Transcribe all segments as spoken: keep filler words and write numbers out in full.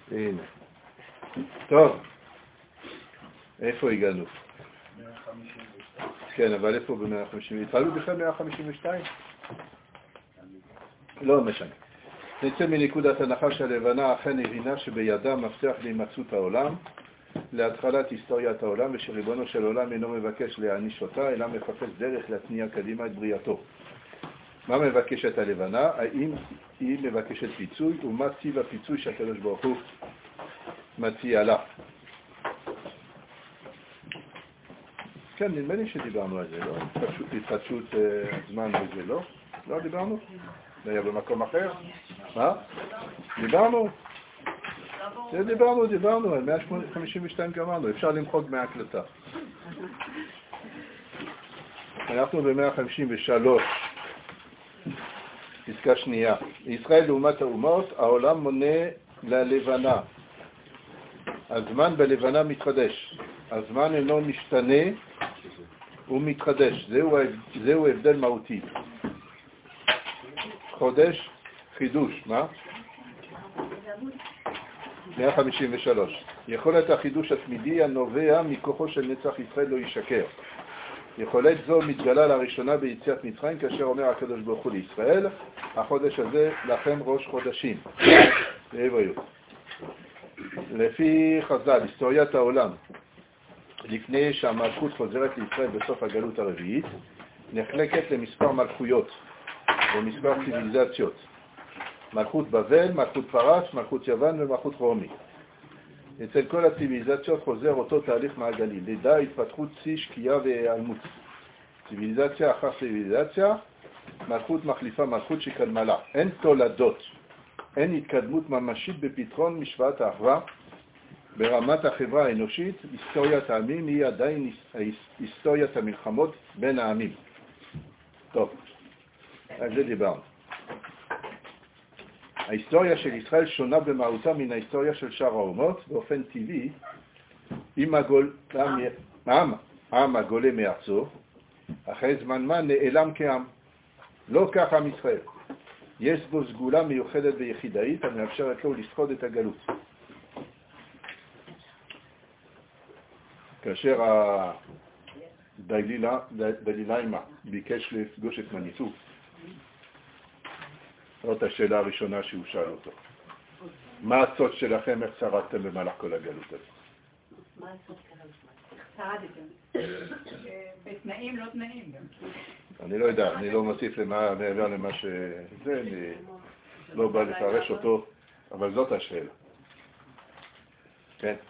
הנה. טוב, איפה הגענו? מאה חמישים ושתיים. כן, אבל איפה ב-מאה חמישים? התחלנו בכלל מאה חמישים ושתיים? לא משנה. נצא מנקודת הנחה שהלבנה אכן הבינה שבידה מפתח להימצאות העולם, להתחלת היסטוריית העולם, ושריבונו של עולם אינו מבקש להעניש אותה, אלא מחפש דרך להתניע קדימה את בריאתו. מה מבקשת הלבנה? האם היא מבקשת פיצוי, ומה טיב הפיצוי שהקדוש ברוך הוא מציע לה? כן, נדמה לי שדיברנו על זה, לא? פשוט התחדשות זמן וזה, לא? לא דיברנו? זה היה במקום אחר? מה? דיברנו? זה דיברנו, דיברנו, על מאה חמישים ושתיים גמרנו, אפשר למחוק מההקלטה. אנחנו ב-מאה חמישים ושלוש, פסקה שנייה. ישראל לעומת האומות, העולם מונה ללבנה. הזמן בלבנה מתחדש. הזמן אינו משתנה, הוא מתחדש. זהו, זהו הבדל מהותי. חודש, חידוש, מה? מאה חמישים ושלוש. יכולת החידוש התמידי הנובע מכוחו של נצח ישראל לא ישקר. יכולת זו מתגלה לראשונה ביציאת מצרים, כאשר אומר הקדוש ברוך הוא לישראל, החודש הזה לכם ראש חודשים. בעבריות. לפי חז"ל, היסטוריית העולם, לפני שהמלכות חוזרת לישראל בסוף הגלות הרביעית, נחלקת למספר מלכויות ומספר ציוויליזציות. מלכות בבל, מלכות פרס, מלכות יוון ומלכות רומי. אצל כל הציוויליזציות חוזר אותו תהליך מעגלי, לידה, התפתחות, צי, שקיעה והיעלמות. ציוויליזציה אחר ציוויליזציה, מלכות מחליפה מלכות שקדמה לה. אין תולדות, אין התקדמות ממשית בפתרון משוואת האחווה. ברמת החברה האנושית, היסטוריית העמים היא עדיין היסטוריית המלחמות בין העמים. טוב, על זה דיברנו. ההיסטוריה של ישראל שונה במהותה מן ההיסטוריה של שאר האומות, באופן טבעי, עם הגול, העם, העם הגולה מארצו, אחרי זמן מה נעלם כעם. לא כך עם ישראל. יש בו סגולה מיוחדת ויחידאית המאפשרת לו לשרוד את הגלות. כאשר הדליליימה ביקש לפגוש את מניסו, זאת השאלה הראשונה שהוא שאל אותו. מה הסוד שלכם, איך שרדתם במהלך כל הגלות הזאת? מה הסוד שלכם? שרדתם. בתנאים לא תנאים גם. אני לא יודע, אני לא מוסיף למה, מעבר למה שזה, אני לא בא לפרש אותו, אבל זאת השאלה. כן?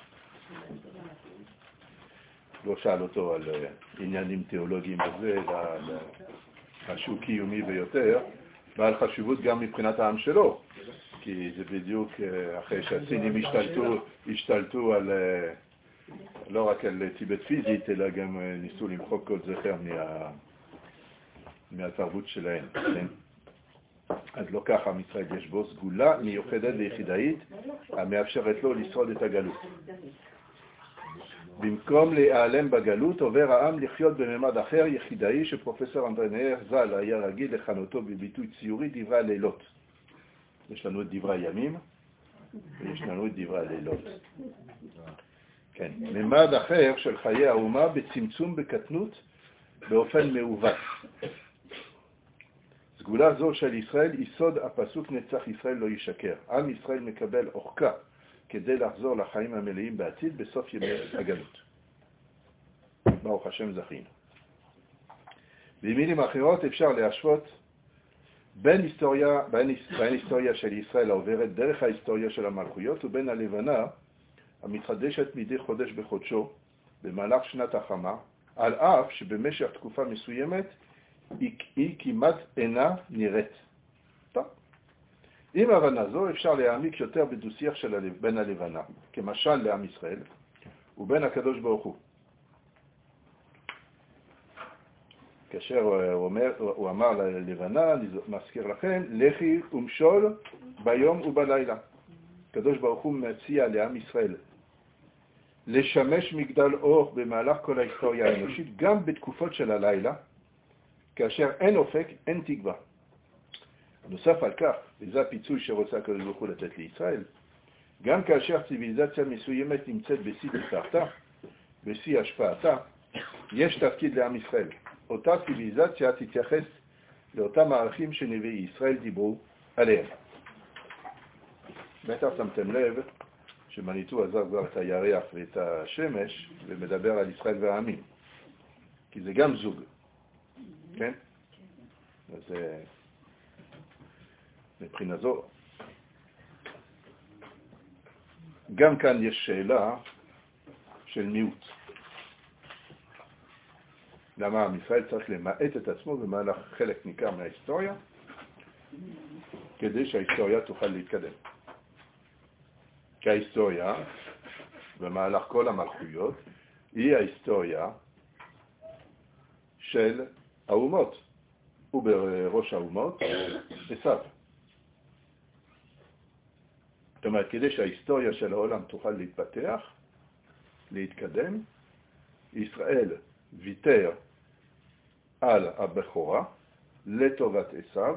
לא שאל אותו על עניינים תיאולוגיים וזה, משהו קיומי ביותר, ועל חשיבות גם מבחינת העם שלו, כי זה בדיוק אחרי שהסינים השתלטו, השתלטו על, לא רק על טיבט פיזית, אלא גם ניסו למחוק כל זכר מה, מהתרבות שלהם. כן? אז לא ככה מצרים, יש בו סגולה מיוחדת ויחידאית המאפשרת לו לשרוד את הגלות. במקום להיעלם בגלות, עובר העם לחיות בממד אחר יחידאי שפרופסור אנדרנר ז"ל היה רגיל לכנותו בביטוי ציורי דברי הלילות. יש לנו את דברי הימים ויש לנו את דברי הלילות. כן, ממד אחר של חיי האומה בצמצום בקטנות באופן מעוות. סגולה זו של ישראל יסוד הפסוק נצח ישראל לא ישקר. עם ישראל מקבל אורכה כדי לחזור לחיים המלאים בעתיד בסוף ימי הגלות. ברוך השם זכינו. במילים אחרות אפשר להשוות בין היסטוריה, בין, בין היסטוריה של ישראל העוברת דרך ההיסטוריה של המלכויות ובין הלבנה המתחדשת מדי חודש בחודשו במהלך שנת החמה, על אף שבמשך תקופה מסוימת היא, היא כמעט אינה נראית. טוב. עם הבנה זו אפשר להעמיק יותר בדו-שיח של הלב, בין הלבנה, כמשל לעם ישראל, ובין הקדוש ברוך הוא. כאשר הוא, אומר, הוא אמר ללבנה, אני מזכיר לכם, לכי ומשול ביום ובלילה. הקדוש ברוך הוא מציע לעם ישראל לשמש מגדל אור במהלך כל ההיסטוריה האנושית, גם בתקופות של הלילה, כאשר אין אופק, אין תקווה. נוסף על כך, וזה הפיצוי שרוצה הקדוש ברוך הוא לתת לישראל, גם כאשר ציוויליזציה מסוימת נמצאת בשיא תפארתה, בשיא השפעתה, יש תפקיד לעם ישראל. אותה ציוויליזציה תתייחס לאותם הערכים שנביאי ישראל דיברו עליהם. בטח שמתם לב שמניטו עזר כבר את הירח ואת השמש ומדבר על ישראל והעמים. כי זה גם זוג, כן? אז מבחינה זו, גם כאן יש שאלה של מיעוט. למה עם ישראל צריך למעט את עצמו במהלך חלק ניכר מההיסטוריה, כדי שההיסטוריה תוכל להתקדם. כי ההיסטוריה, במהלך כל המלכויות, היא ההיסטוריה של האומות, ובראש האומות, עשיו. זאת אומרת, כדי שההיסטוריה של העולם תוכל להתפתח, להתקדם, ישראל ויתר על הבכורה לטובת עשיו.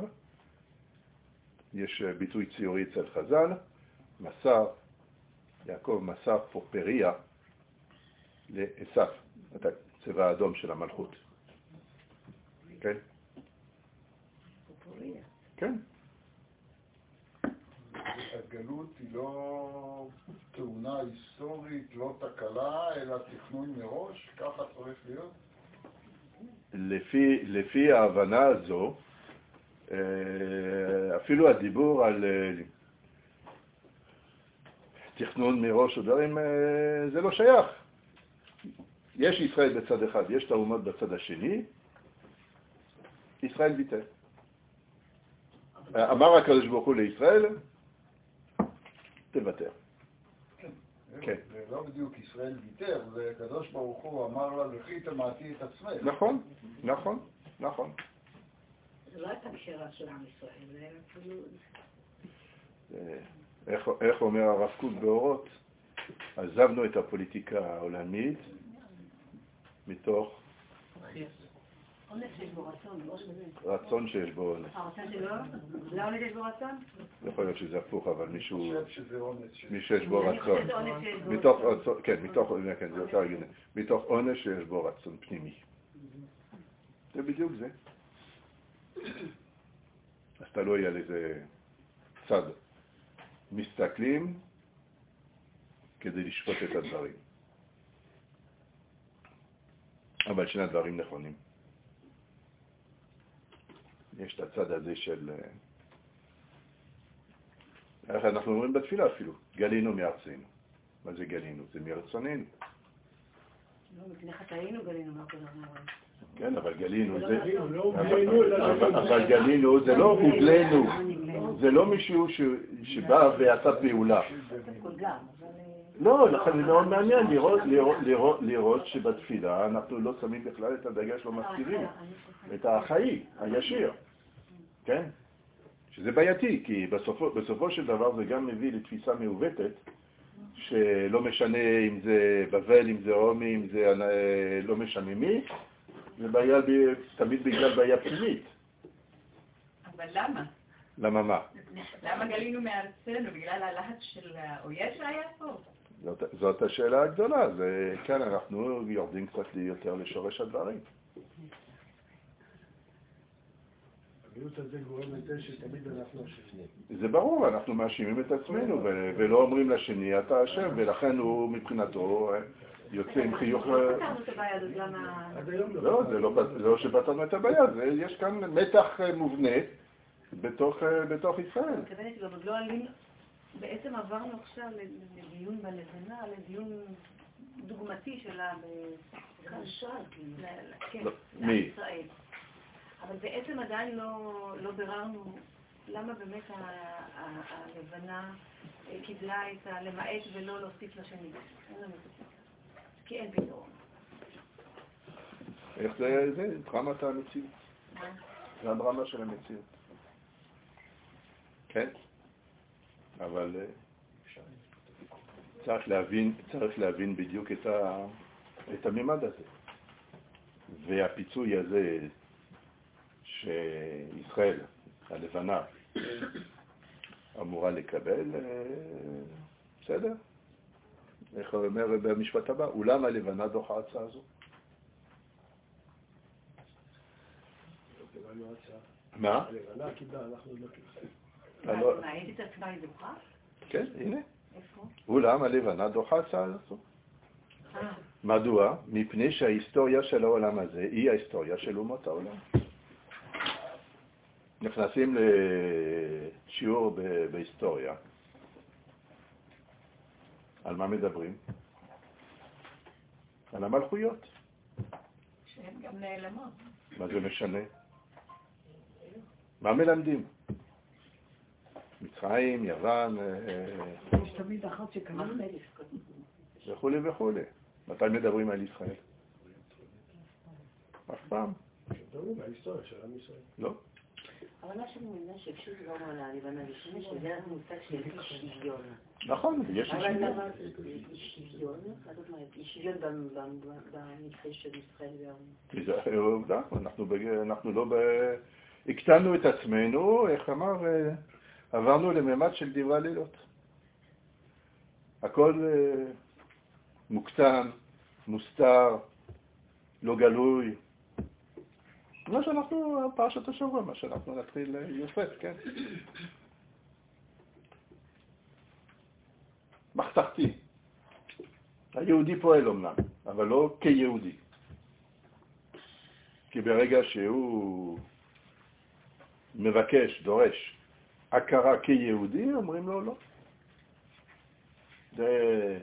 יש ביטוי ציורי אצל חז"ל, מסר, יעקב מסר פופריה לעשיו, את הצבע האדום של המלכות. כן? פופריה. כן. הגלות היא לא תאונה היסטורית, לא תקלה, אלא תכנון מראש, ככה צריך להיות? לפי, לפי ההבנה הזו, אפילו הדיבור על תכנון מראש ודברים, זה לא שייך. יש ישראל בצד אחד, יש את האומות בצד השני, ישראל ויתר. אמר הקדוש ברוך הוא לישראל, תוותר. כן. זה לא בדיוק ישראל ויתר, זה הקדוש ברוך הוא אמר לה, לכי תמעטי את עצמך. נכון, נכון, נכון. זה לא הייתה קשרה של עם ישראל, זה אפילו... איך, איך אומר הרב קוק באורות? עזבנו את הפוליטיקה העולמית מתוך עונש שיש בו רצון, לא שזה. רצון שיש בו עונש. הרצון שלו? זה עונש שיש בו רצון? יכול להיות שזה הפוך, אבל מישהו... אני חושב שזה עונש. מישהו שיש בו רצון. מתוך רצון, כן, מתוך, כן, זה יותר הגיוני. מתוך עונש שיש בו רצון פנימי. זה בדיוק זה. אז תלוי על איזה צד מסתכלים כדי לשפוט את הדברים. אבל שני הדברים נכונים. יש את הצד הזה של... איך אנחנו אומרים בתפילה אפילו? גלינו מארצנו. מה זה גלינו? זה מרצוננו. לא, מפני חטאינו גלינו מהקודש. כן, אבל גלינו זה... אבל גלינו זה לא הוגלנו. זה לא מישהו שבא ועשה פעולה. לא, לכן זה מאוד מעניין לראות, לראות, לראות, לראות שבתפילה אנחנו לא שמים בכלל את הדגש, לא מזכירים את החיים, הישיר, כן? שזה בעייתי, כי בסופו, בסופו של דבר זה גם מביא לתפיסה מעוותת, שלא משנה אם זה בבל, אם זה רומי, אם זה לא משנה מי, זה בעיה תמיד בגלל בעיה פנימית. אבל למה? למה מה? למה גלינו מארצנו? בגלל הלהט של האויב שהיה פה? זאת, זאת השאלה הגדולה, זה, כן, אנחנו יורדים קצת יותר לשורש הדברים. המיעוט הזה גורם לזה שתמיד אנחנו אשמים. זה ברור, אנחנו מאשימים את עצמנו, ולא אומרים לשני, אתה אשם, ולכן הוא מבחינתו יוצא עם חיוך... לא פתרנו את הבעיה הזאת, למה... לא, זה לא שפתרנו את הבעיה, יש כאן מתח מובנה בתוך ישראל. אני מתכוונת לו, עוד לא עלינו... בעצם עברנו עכשיו לדיון בלבנה, לדיון דוגמתי שלה קרשל, כן, מי? לישראל. אבל בעצם עדיין לא ביררנו למה באמת הלבנה קיבלה את הלמעט ולא להוסיף לשני. אין לנו פתרון. כי אין פתרון. איך זה? זה דרמת המציאות. זה הדרמה של המציאות. כן? אבל צריך להבין, צריך להבין בדיוק את, ה, את הממד הזה. והפיצוי הזה שישראל, הלבנה, אמורה לקבל, בסדר? איך הוא אומר במשפט הבא? אולם הלבנה דוחה ההצעה הזו. מה? הלבנה קיבלה, אנחנו לא קיבלה. מה, היית את עצמה היא דוחה? כן, הנה. איפה? אולם הלבנה דוחה הצעה הזו. מדוע? מפני שההיסטוריה של העולם הזה היא ההיסטוריה של אומות העולם. נכנסים לשיעור בהיסטוריה. על מה מדברים? על המלכויות. שהן גם נעלמות. מה זה משנה? מה מלמדים? מצרים, יוון, יש תמיד אחת שקנה וכו' וכו'. מתי מדברים על ישראל? אף פעם. מדברים על היסטוריה של עם ישראל. לא. אבל מה שאני מבינה שכשהוא דיברנו על הלבנה ראשונה, שזה היה מושג של אי שוויון. נכון, יש אבל שוויון. למה אי שוויון? מה זאת אומרת? אי שוויון במקרה של ישראל והאום. זה עובדה, אנחנו לא ב... הקטנו את עצמנו, איך אמר, עברנו לממד של דברי לילות. הכל מוקטן, מוסתר, לא גלוי. מה שאנחנו, פרשת השבוע, מה שאנחנו נתחיל יופף, כן? מחתכתי. היהודי פועל אומנם, אבל לא כיהודי. כי ברגע שהוא מבקש, דורש, הכרה כיהודי, אומרים לו לא. זה...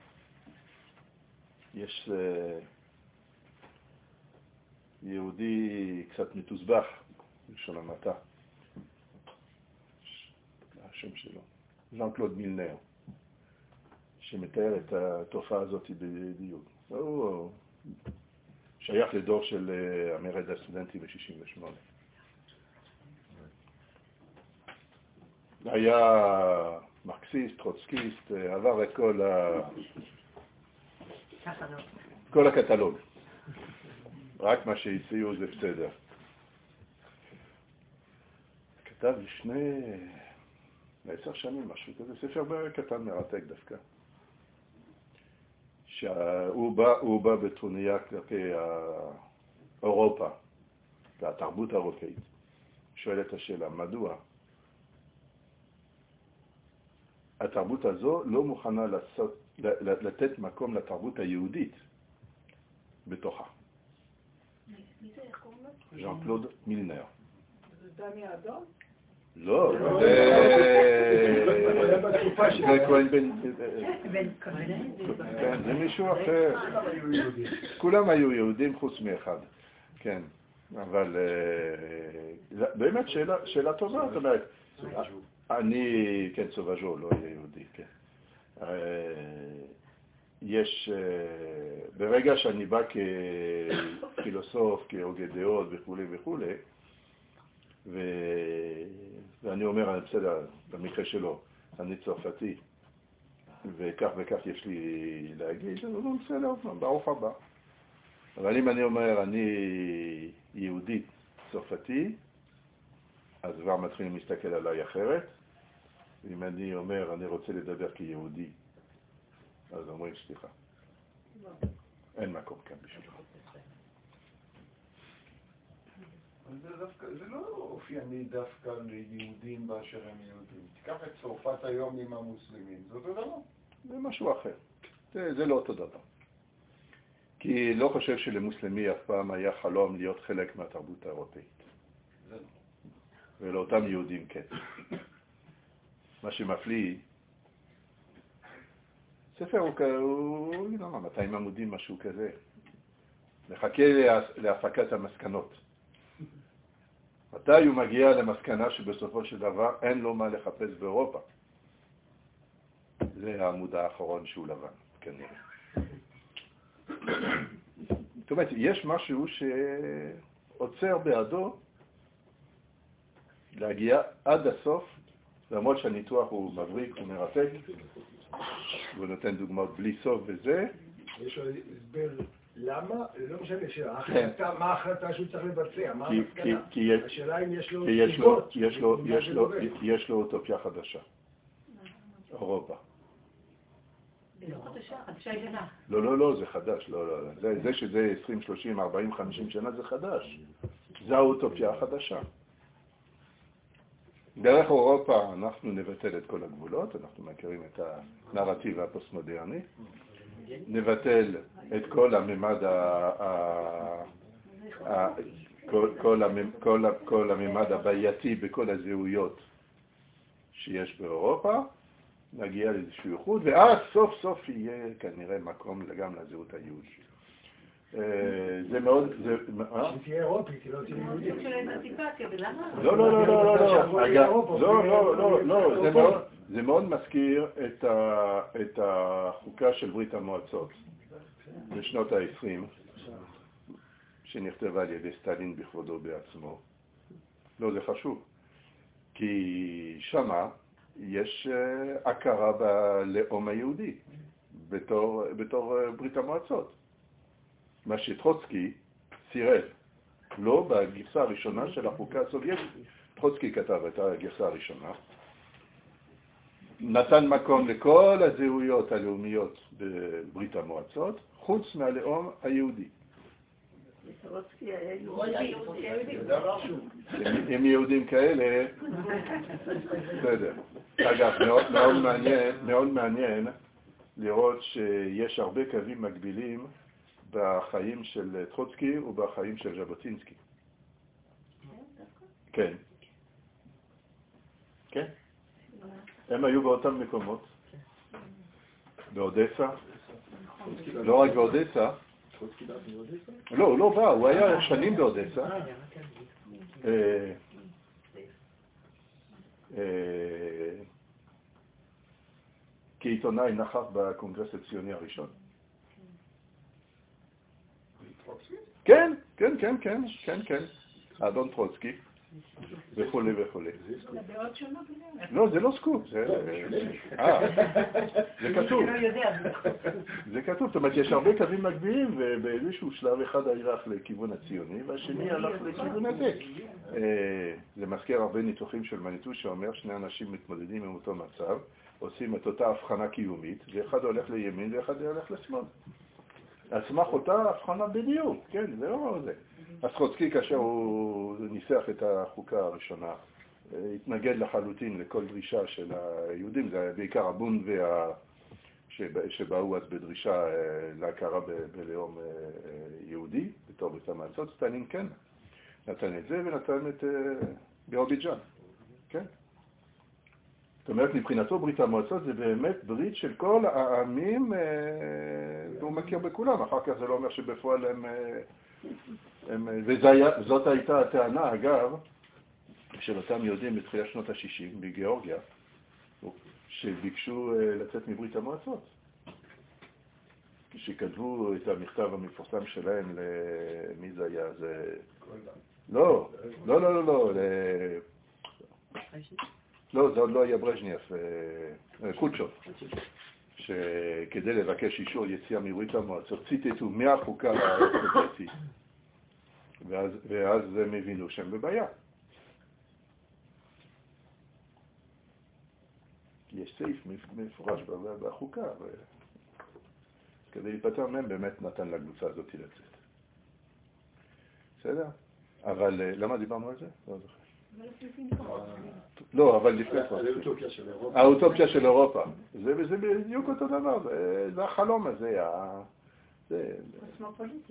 יש יהודי קצת מתוסבך, בלשון המעטה. השם שלו, ז'אן קלוד מילנר, שמתאר את התופעה הזאת בדיוק. הוא שייך לדור של המרד הסטודנטי ב-שישים ושמונה. היה מרקסיסט, טרוצקיסט, עבר את כל ה... כל הקטלוג. רק מה שהציעו זה בסדר. כתב לפני עשר שנים משהו כזה, ספר קטן מרתק דווקא. שהוא בא, הוא בא בטרוניה כלפי אירופה, והתרבות האירופאית. שואל את השאלה, מדוע? התרבות הזו לא מוכנה לעשות, לתת מקום לתרבות היהודית בתוכה. מי זה איך קוראים לו? ז'אן קלוד מילנר. זה דני האדון? לא, זה כהן בן... בן כהן? כן, זה מישהו אחר. כולם היו יהודים חוץ מאחד. כן, אבל באמת שאלה טובה, זאת אומרת, אני, כן, סובז'ו, לא יהיה יהודי, כן. יש, ברגע שאני בא כפילוסוף, כהוגה דעות וכו' וכו', ואני אומר, בסדר, במקרה שלו, אני צרפתי, וכך וכך יש לי להגיד, אז הוא בסדר, ברוך הבא. אבל אם אני אומר, אני יהודי צרפתי, אז כבר מתחילים להסתכל עליי אחרת. ואם אני אומר, אני רוצה לדבר כיהודי, אז אומרים, סליחה. אין מקום כאן בשבילך. זה, דווקא, זה לא אופייני דווקא ליהודים באשר הם יהודים. תיקח את צרפת היום עם המוסלמים, זה אותו דבר. זה משהו אחר. זה, זה לא אותו דבר. כי לא חושב שלמוסלמי אף פעם היה חלום להיות חלק מהתרבות האירופאית. זה לא. ולאותם יהודים כן. מה שמפליא, ספר הוא, הוא לא מה, מאתיים עמודים, משהו כזה. מחכה להפקת המסקנות. מתי הוא מגיע למסקנה שבסופו של דבר אין לו מה לחפש באירופה? זה העמוד האחרון שהוא לבן, כנראה. זאת אומרת, יש משהו שעוצר בעדו להגיע עד הסוף, למרות שהניתוח הוא מבריק, הוא מרתק, הוא נותן דוגמאות בלי סוף וזה. יש לו הסבר למה, לא משנה שההחלטה, מה ההחלטה שהוא צריך לבצע, מה המסקנה. השאלה אם יש לו סיבות. יש לו אוטופיה חדשה, אירופה. חדשה ישנה. לא, לא, לא, זה חדש. לא, לא. זה, זה שזה עשרים, שלושים, ארבעים, חמישים שנה זה חדש. זה האוטופיה החדשה. דרך אירופה אנחנו נבטל את כל הגבולות, אנחנו מכירים את הנרטיב הפוסט-מודרני, נבטל את כל הממד ה... כל, כל, הממד, כל, כל הממד הבעייתי בכל הזהויות שיש באירופה, נגיע לאיזשהו ייחוד, ואז סוף סוף יהיה כנראה מקום גם לזהות היהודית. זה מאוד, זה... שתהיה אירופית, היא לא תהיה יהודית. של האמנציפציה, ולמה? לא, לא, לא, לא, לא, לא, לא, לא, לא, זה מאוד מזכיר את החוקה של ברית המועצות בשנות ה-עשרים, שנכתבה על ידי סטלין בכבודו בעצמו. לא, זה חשוב, כי שמה יש הכרה בלאום היהודי בתור, בתור ברית המועצות. מה שטרוצקי סירב, לא בגרסה הראשונה של החוקה הסובייטית. טרוצקי כתב את הגרסה הראשונה, נתן מקום לכל הזהויות הלאומיות בברית המועצות, חוץ מהלאום היהודי. טרוצקי היה יהודי. עם יהודים כאלה, בסדר. אגב, מאוד, מאוד מעניין, מאוד מעניין לראות שיש הרבה קווים מקבילים בחיים של טרוצקי ובחיים של ז'בוטינסקי. כן. כן. הם היו באותם מקומות. באודסה. לא רק באודסה. לא, הוא לא בא, הוא היה שנים באודסה. כעיתונאי נכח בקונגרס הציוני הראשון. כן, כן, כן, כן, כן, כן. אדון טרוצקי, וכולי וכולי. זה דעות שונות? לא, זה לא סקופ, זה... אה, זה כתוב. זה כתוב, זאת אומרת, יש הרבה קווים מקבילים, ובאיזשהו שלב אחד הלך לכיוון הציוני, והשני הלך לכיוון הזה. זה מזכיר הרבה ניתוחים של מניטו, שאומר שני אנשים מתמודדים עם אותו מצב, עושים את אותה הבחנה קיומית, ואחד הולך לימין ואחד הולך לשמאל. על סמך אותה הבחנה בדיוק, כן, זה לא זה. אז טרוצקי, כאשר הוא ניסח את החוקה הראשונה, התנגד לחלוטין לכל דרישה של היהודים, זה בעיקר הבונד וה... שבאו אז בדרישה להכרה בלאום יהודי, בתור ברית המועצות. סטלין כן, נתן את זה ונתן את בירוביג'אן, כן? זאת אומרת, מבחינתו ברית המועצות זה באמת ברית של כל העמים, והוא מכיר בכולם. אחר כך זה לא אומר שבפועל הם... הם וזאת הייתה הטענה, אגב, של אותם יהודים בתחילת שנות ה-שישים בגיאורגיה, שביקשו לצאת מברית המועצות. כשכתבו את המכתב המפורסם שלהם, למי זה היה? זה... לא, לא, לא, לא, לא. לא, זה עוד לא היה ברז'ניאף, קוצ'וב, שכדי לבקש אישור יציאה מברית המועצות, ציטטו מהחוקה הסובייטית, ואז, ואז הם הבינו שהם בבעיה. יש סעיף מפורש בחוקה, כדי להיפטר מהם באמת נתן לקבוצה הזאת לצאת. בסדר? אבל למה דיברנו על זה? לא זוכר. לא, אבל לפני כבר. האוטופיה של אירופה. זה בדיוק אותו דבר, זה החלום הזה. קוסמופוליטי,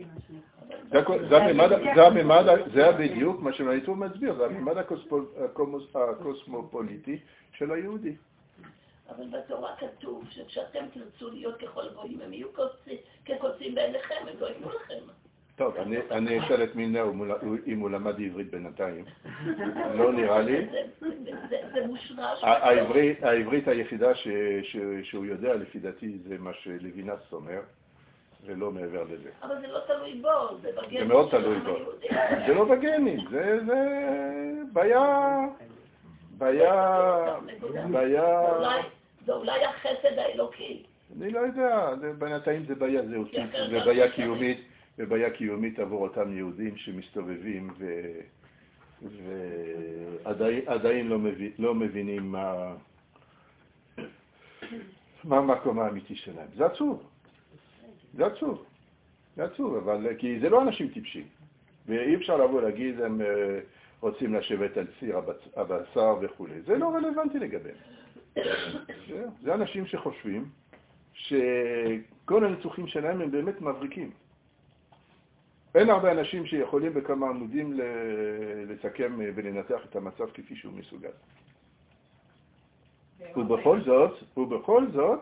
זה בדיוק מה שמניטו מסביר, זה הממד הקוסמופוליטי של היהודי. אבל בתורה כתוב שכשאתם תרצו להיות ככל גויים, הם יהיו כקוצים בעיניכם, הם לא יהיו לכם. טוב, אני אשאל את מילנר אם הוא למד עברית בינתיים. לא נראה לי. זה מושרש. העברית היחידה שהוא יודע, לפי דעתי, זה מה שלוינס אומר, ולא מעבר לזה. אבל זה לא תלוי בו, זה בגנים. זה מאוד תלוי בו. זה לא בגנים, זה בעיה... בעיה... בעיה... זה אולי החסד האלוקי. אני לא יודע, בינתיים זה בעיה זהותית, זה בעיה קיומית. ובעיה קיומית עבור אותם יהודים שמסתובבים ועדיין לא, מבין, לא מבינים מה, מה המקום האמיתי שלהם? זה עצוב. זה עצוב. זה עצוב, אבל כי זה לא אנשים טיפשים. ואי אפשר לבוא להגיד, הם רוצים לשבת על ציר הבשר וכו'. זה לא רלוונטי לגביהם. זה אנשים שחושבים שכל הניצוחים שלהם הם באמת מבריקים. אין הרבה אנשים שיכולים בכמה עמודים לסכם ולנתח את המצב כפי שהוא מסוגל. ובכל זאת, ובכל זאת,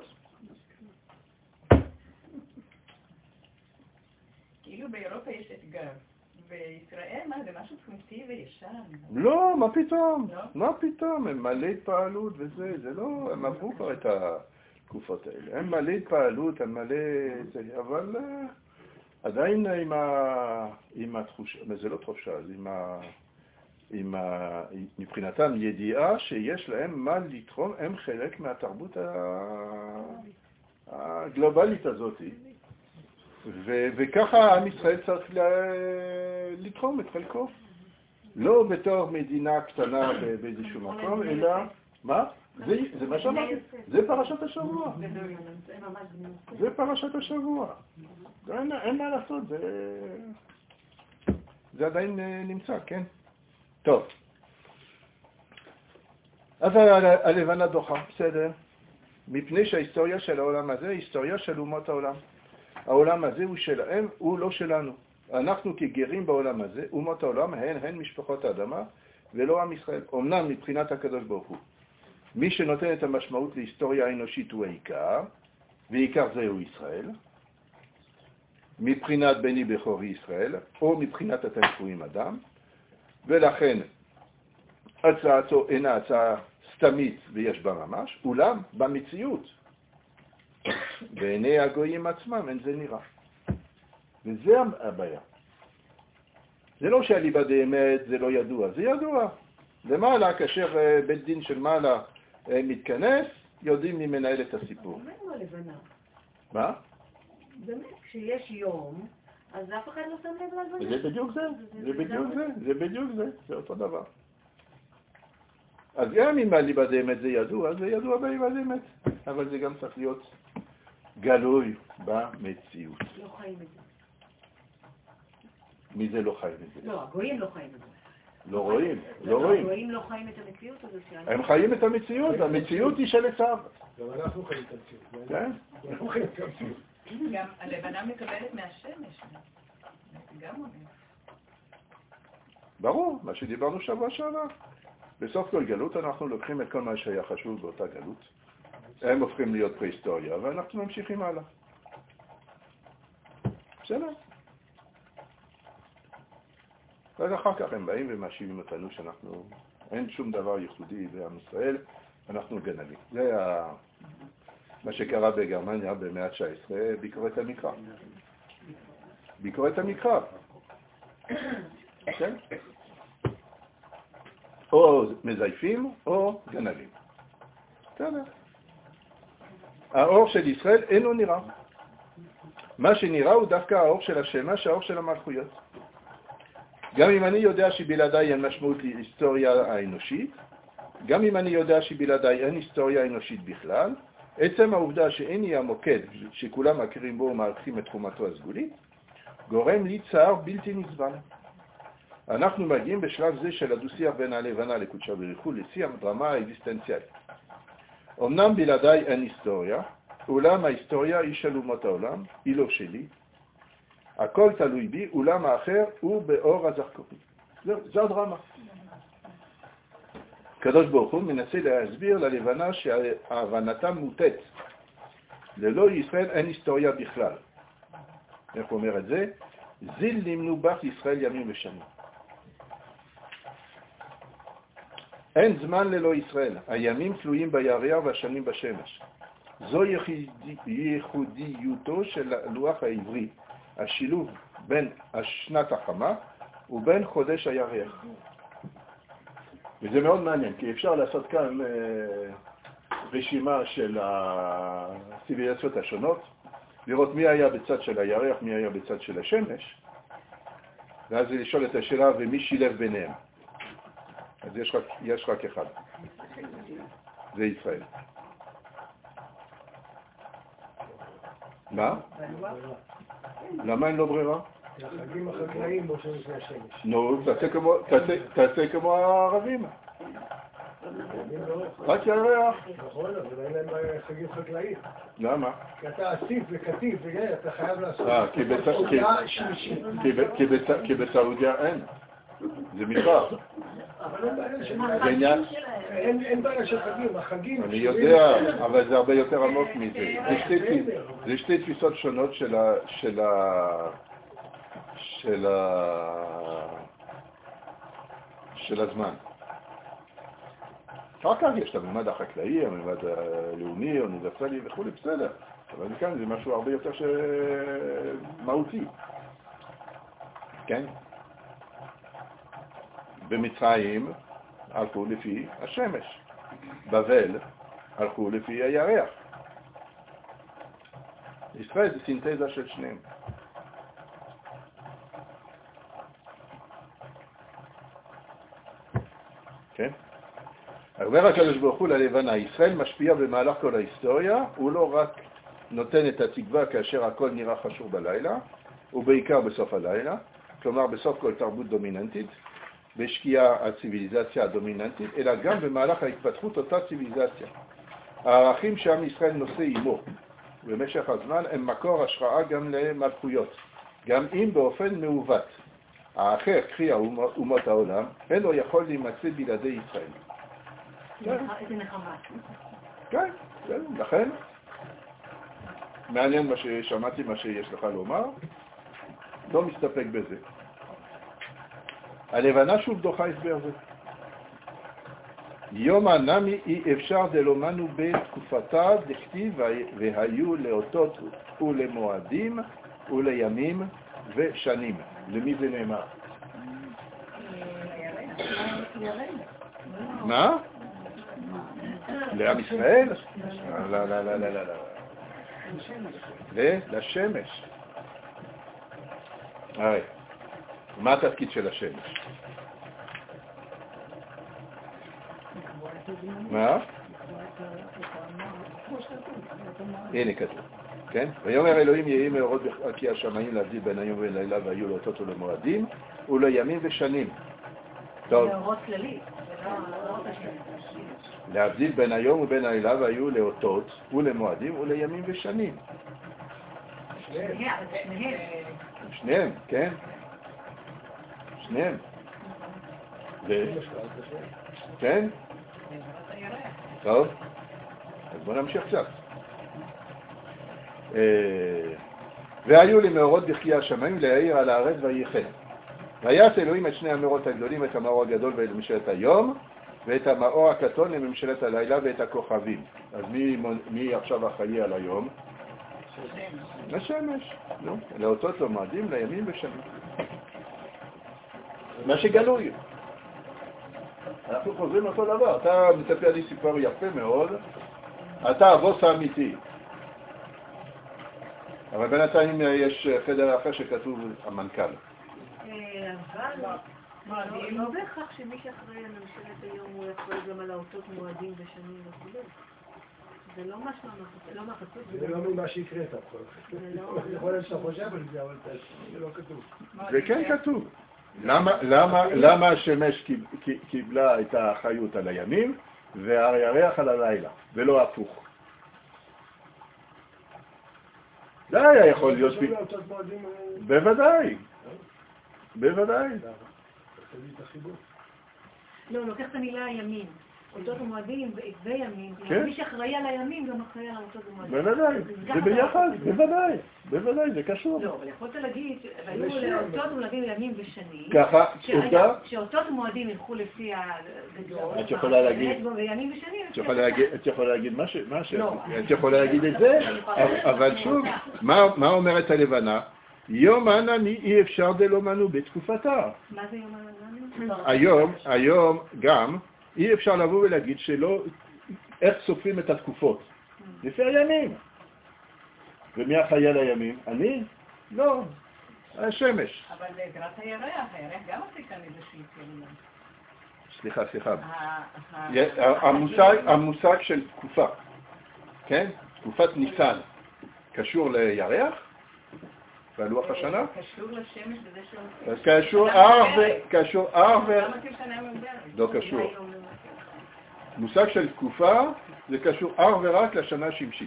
כאילו באירופה יש אתגר, בישראל מה זה משהו תחומתי וישן? לא, מה פתאום? מה פתאום? הם מלא התפעלות וזה, זה לא, הם עברו כבר את התקופות האלה. הם מלא התפעלות, הם מלא, אבל עדיין עם ה... עם התחושה, זה לא תחושה, זה עם ה... עם ה... מבחינתם ידיעה שיש להם מה לתרום, הם חלק מהתרבות הגלובלית הזאת. ו... וככה עם ישראל צריך לתרום את חלקו. לא בתור מדינה קטנה באיזשהו מקום, אלא... מה? זה, זה מה שאמרתי, זה פרשת השבוע. זה פרשת השבוע. אין, אין מה לעשות, זה... זה עדיין נמצא, כן? טוב. אז הלבנה דוחה, בסדר. מפני שההיסטוריה של העולם הזה היא היסטוריה של אומות העולם. העולם הזה הוא שלהם, הוא לא שלנו. אנחנו כגרים בעולם הזה, אומות העולם, הן הן משפחות האדמה, ולא עם ישראל. אמנם מבחינת הקדוש ברוך הוא. מי שנותן את המשמעות להיסטוריה האנושית הוא העיקר, ועיקר זהו ישראל. מבחינת בני בכורי ישראל, או מבחינת התנפועים אדם, ולכן הצעתו אינה הצעה סתמית ויש בה ממש, אולם במציאות, בעיני הגויים עצמם אין זה נראה. וזה הבעיה. זה לא שהליבה דאמת זה לא ידוע, זה ידוע. למעלה, כאשר בית דין של מעלה מתכנס, יודעים מי מנהל את הסיפור. באמת לא לבנה. מה? באמת, כשיש יום, אז אף אחד לא שם לב לבנה. זה בדיוק זה, זה בדיוק זה, זה בדיוק זה, זה אותו דבר. אז גם אם הליבה דאמת זה ידוע, זה ידוע בליבה דאמת, אבל זה גם צריך להיות גלוי במציאות. לא חיים את זה. מי זה לא חיים את זה? לא, הגויים לא חיים את זה. לא רואים, לא רואים. הגויים לא חיים את המציאות הזאת. הם חיים את המציאות, המציאות היא של עשיו. גם אנחנו חיים את המציאות. כן? אנחנו חיים את המציאות. גם הלבנה מקבלת מהשמש. גם אומר. ברור, מה שדיברנו שבוע שעבר. בסוף כל גלות אנחנו לוקחים את כל מה שהיה חשוב באותה גלות. הם הופכים להיות פרה-היסטוריה, ואנחנו ממשיכים הלאה. בסדר. ואז אחר כך הם באים ומאשימים אותנו שאנחנו, אין שום דבר ייחודי בעם ישראל, אנחנו גנבים. זה היה מה שקרה בגרמניה במאה ה-תשע עשרה, ביקורת המקרא. ביקורת המקרא. כן? או מזייפים או גנבים. בסדר. האור של ישראל אינו נראה. מה שנראה הוא דווקא האור של השמש, האור של המלכויות. גם אם אני יודע שבלעדיי אין משמעות להיסטוריה האנושית, גם אם אני יודע שבלעדיי אין היסטוריה אנושית בכלל, עצם העובדה שאיני המוקד שכולם מכירים בו ומערכים את תחומתו הסגולית, גורם לי צער בלתי נסבל. אנחנו מגיעים בשלב זה של הדו-שיח בין הלבנה לקודשה בריחו לשיא הדרמה האקזיסטנציאלית. אמנם בלעדיי אין היסטוריה, אולם ההיסטוריה היא של אומות העולם, היא לא שלי. הכל תלוי בי, אולם האחר הוא באור הזרקורים. זהו, זו הדרמה. הקדוש ברוך הוא מנסה להסביר ללבנה שההבנתה מוטט. ללא ישראל אין היסטוריה בכלל. איך הוא אומר את זה? זיל נמנו בך ישראל ימים ושנים. אין זמן ללא ישראל. הימים תלויים בירח והשנים בשמש. זו ייחודיותו של הלוח העברי. השילוב בין השנת החמה ובין חודש הירח. וזה מאוד מעניין, כי אפשר לעשות כאן אה, רשימה של הציוויליזציות השונות, לראות מי היה בצד של הירח, מי היה בצד של השמש, ואז לשאול את השאלה ומי שילב ביניהם. אז יש רק, יש רק אחד. זה ישראל. מה? למה אין לו ברירה? החגים החקלאיים משה לפני השמש. נו, תעשה כמו הערבים. רק ירח. נכון, אבל אין להם חגים חקלאיים. למה? כי אתה אסיף וקטיף, אתה חייב לעשות... אה, כי בסעודיה אין. זה מדבר. אבל אין בעיה של זה עניין... אין בעיה של חגים, החגים... אני יודע, אבל זה הרבה יותר עמוק מזה. זה שתי תפיסות שונות של ה... של ה... של ה... של הזמן. אחר כך יש את הממד החקלאי, הממד הלאומי, האוניברסלי וכו', בסדר. אבל כאן זה משהו הרבה יותר מהותי. כן? במצרים הלכו לפי השמש. בבל הלכו לפי הירח. ישראל זה סינתזה של שניהם. כן? אומר הקדוש ברוך הוא ללבנה, ישראל משפיע במהלך כל ההיסטוריה, הוא לא רק נותן את התקווה כאשר הכל נראה חשוב בלילה, ובעיקר בסוף הלילה, כלומר בסוף כל תרבות דומיננטית, בשקיעה הציביליזציה הדומיננטית, אלא גם במהלך ההתפתחות אותה ציביליזציה. הערכים שעם ישראל נושא עמו במשך הזמן הם מקור השראה גם למלכויות, גם אם באופן מעוות. האחר, קרי אומות העולם, אינו יכול להימצא בלעדי ישראל. איזה נחמה. כן, לכן, מעניין מה ששמעתי, מה שיש לך לומר, לא מסתפק בזה. הלבנה שוב דוחה הסבר זה. יום הנמי אי אפשר דלומנו בתקופתה דכתיב והיו לאותות ולמועדים ולימים ושנים. למי זה נאמר? מה? לעם ישראל? לא, לא, לא, לא, לא. לשמש. הרי, מה התפקיד של השמש? מה? הנה כתוב, כן? ויאמר אלוהים יהי מאורות כי השמיים להבדיל בין היום ולילה והיו לאותות ולמועדים ולימים ושנים. טוב. מאורות כללי. להבדיל בין היום ובין הלילה והיו לאותות ולמועדים ולימים ושנים. שניהם, כן? שניהם. כן? טוב. אז בוא נמשיך קצת. והיו לי מאורות בחיי השמיים להאיר על הארץ ויחן. ויעש אלוהים את שני המאורות הגדולים, את המאור הגדול ולממשלת היום, ואת המאור הקטון לממשלת הלילה ואת הכוכבים. אז מי, מי עכשיו אחראי על היום? השמש. נו, לאותות למועדים, לימים ושנים. מה שגלוי. אנחנו חוזרים אותו דבר. אתה מספר לי סיפור יפה מאוד, אתה הבוס האמיתי. אבל בינתיים יש חדר אחר שכתוב המנכ"ל. אבל לא בהכרח שמי שאחראי על ממשלת היום הוא יכול גם על האותות מועדים ושנים וכו'. זה לא משהו, זה לא מה כתוב. זה לא ממה שהקראת. יכול להיות שאתה חושב על זה, אבל זה לא כתוב. זה כן כתוב. למה השמש קיבלה את האחריות על הימים והירח על הלילה, ולא הפוך? זה היה יכול להיות... בוודאי. בוודאי. לא, לוקח את המילה הימים. אותות ומועדים וימים. מי שאחראי על הימים גם אחראי על אותות ומועדים. בוודאי. זה ביחד. בוודאי. בוודאי, זה קשור. לא, אבל יכולת להגיד שהיו לאותות ומועדים ימים ושנים. ככה, אותה... כשאותות ומועדים ילכו לפי הגדול. את יכולה להגיד... וימים ושנים. את יכולה להגיד מה ש... את יכולה להגיד את זה, אבל שוב, מה אומרת הלבנה? יום הנמי אי אפשר דלומנו בתקופתה. מה זה יום הנמי? היום, היום גם אי אפשר לבוא ולהגיד שלא, איך סופרים את התקופות. לפי הימים. ומי אחראי על הימים? אני? לא. השמש. אבל בעזרת הירח, הירח גם עושה כאן איזושהי פעולה. סליחה, סליחה. המושג, המושג של תקופה, כן? תקופת ניסן. קשור לירח? בלוח השנה? קשור לשמש בזה שהוא... אז קשור אר ו... קשור אר ו... למה כל שנה מעוברת? לא קשור. מושג של תקופה זה קשור אר ורק לשנה שמשית.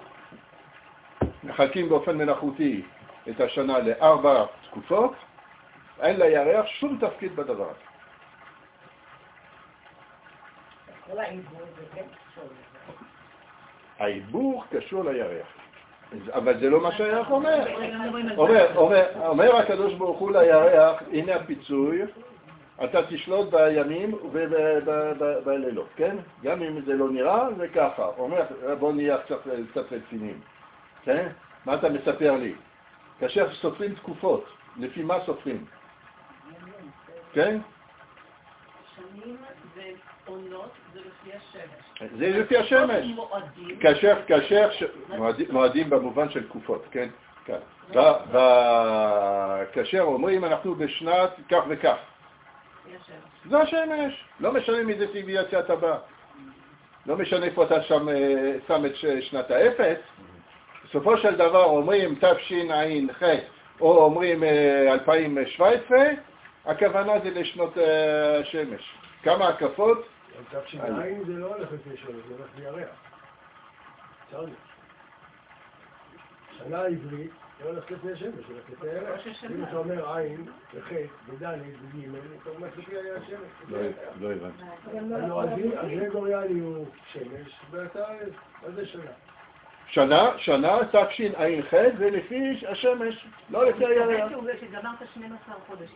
מחלקים באופן מלאכותי את השנה לארבע תקופות, אין לירח שום תפקיד בדבר הזה. כל העיבור זה כן קשור. העיבור קשור לירח. אבל זה לא מה שהירח אומר. אומר, אומר, אומר הקדוש ברוך הוא לירח, הנה הפיצוי, אתה תשלוט בימים ובלילות, כן? גם אם זה לא נראה, זה ככה. אומר, בוא נהיה קצת רציניים, כן? מה אתה מספר לי? כאשר סופרים תקופות, לפי מה סופרים? כן? שנים ועונות זה לפי השמש. זה לפי השמש. כאשר, כאשר, מועדים במובן של תקופות, כן? כאשר אומרים אנחנו בשנת כך וכך. זה השמש. לא משנה מאיזה ציוויליזציה אתה בא. לא משנה איפה אתה שם את שנת האפס. בסופו של דבר אומרים תשע"ח או אומרים אלפיים שבע עשרה, הכוונה זה לשנות השמש. כמה הקפות? תשע"ח זה לא הולך לפי שלוש, זה הולך לירח. צר לי. שנה עברית זה הולך לפי השמש, זה הולך לפי הירח. אם אתה אומר עין, וח' ודלת וגימל, אתה אומר לפי השמש. לא הבנתי. הגרגוריאלי הוא שמש, ואתה, מה זה שנה? שנה, שנה, תשע"ח, זה לפי השמש, לא לפי הירח. שגמרת שנים עשר חודש,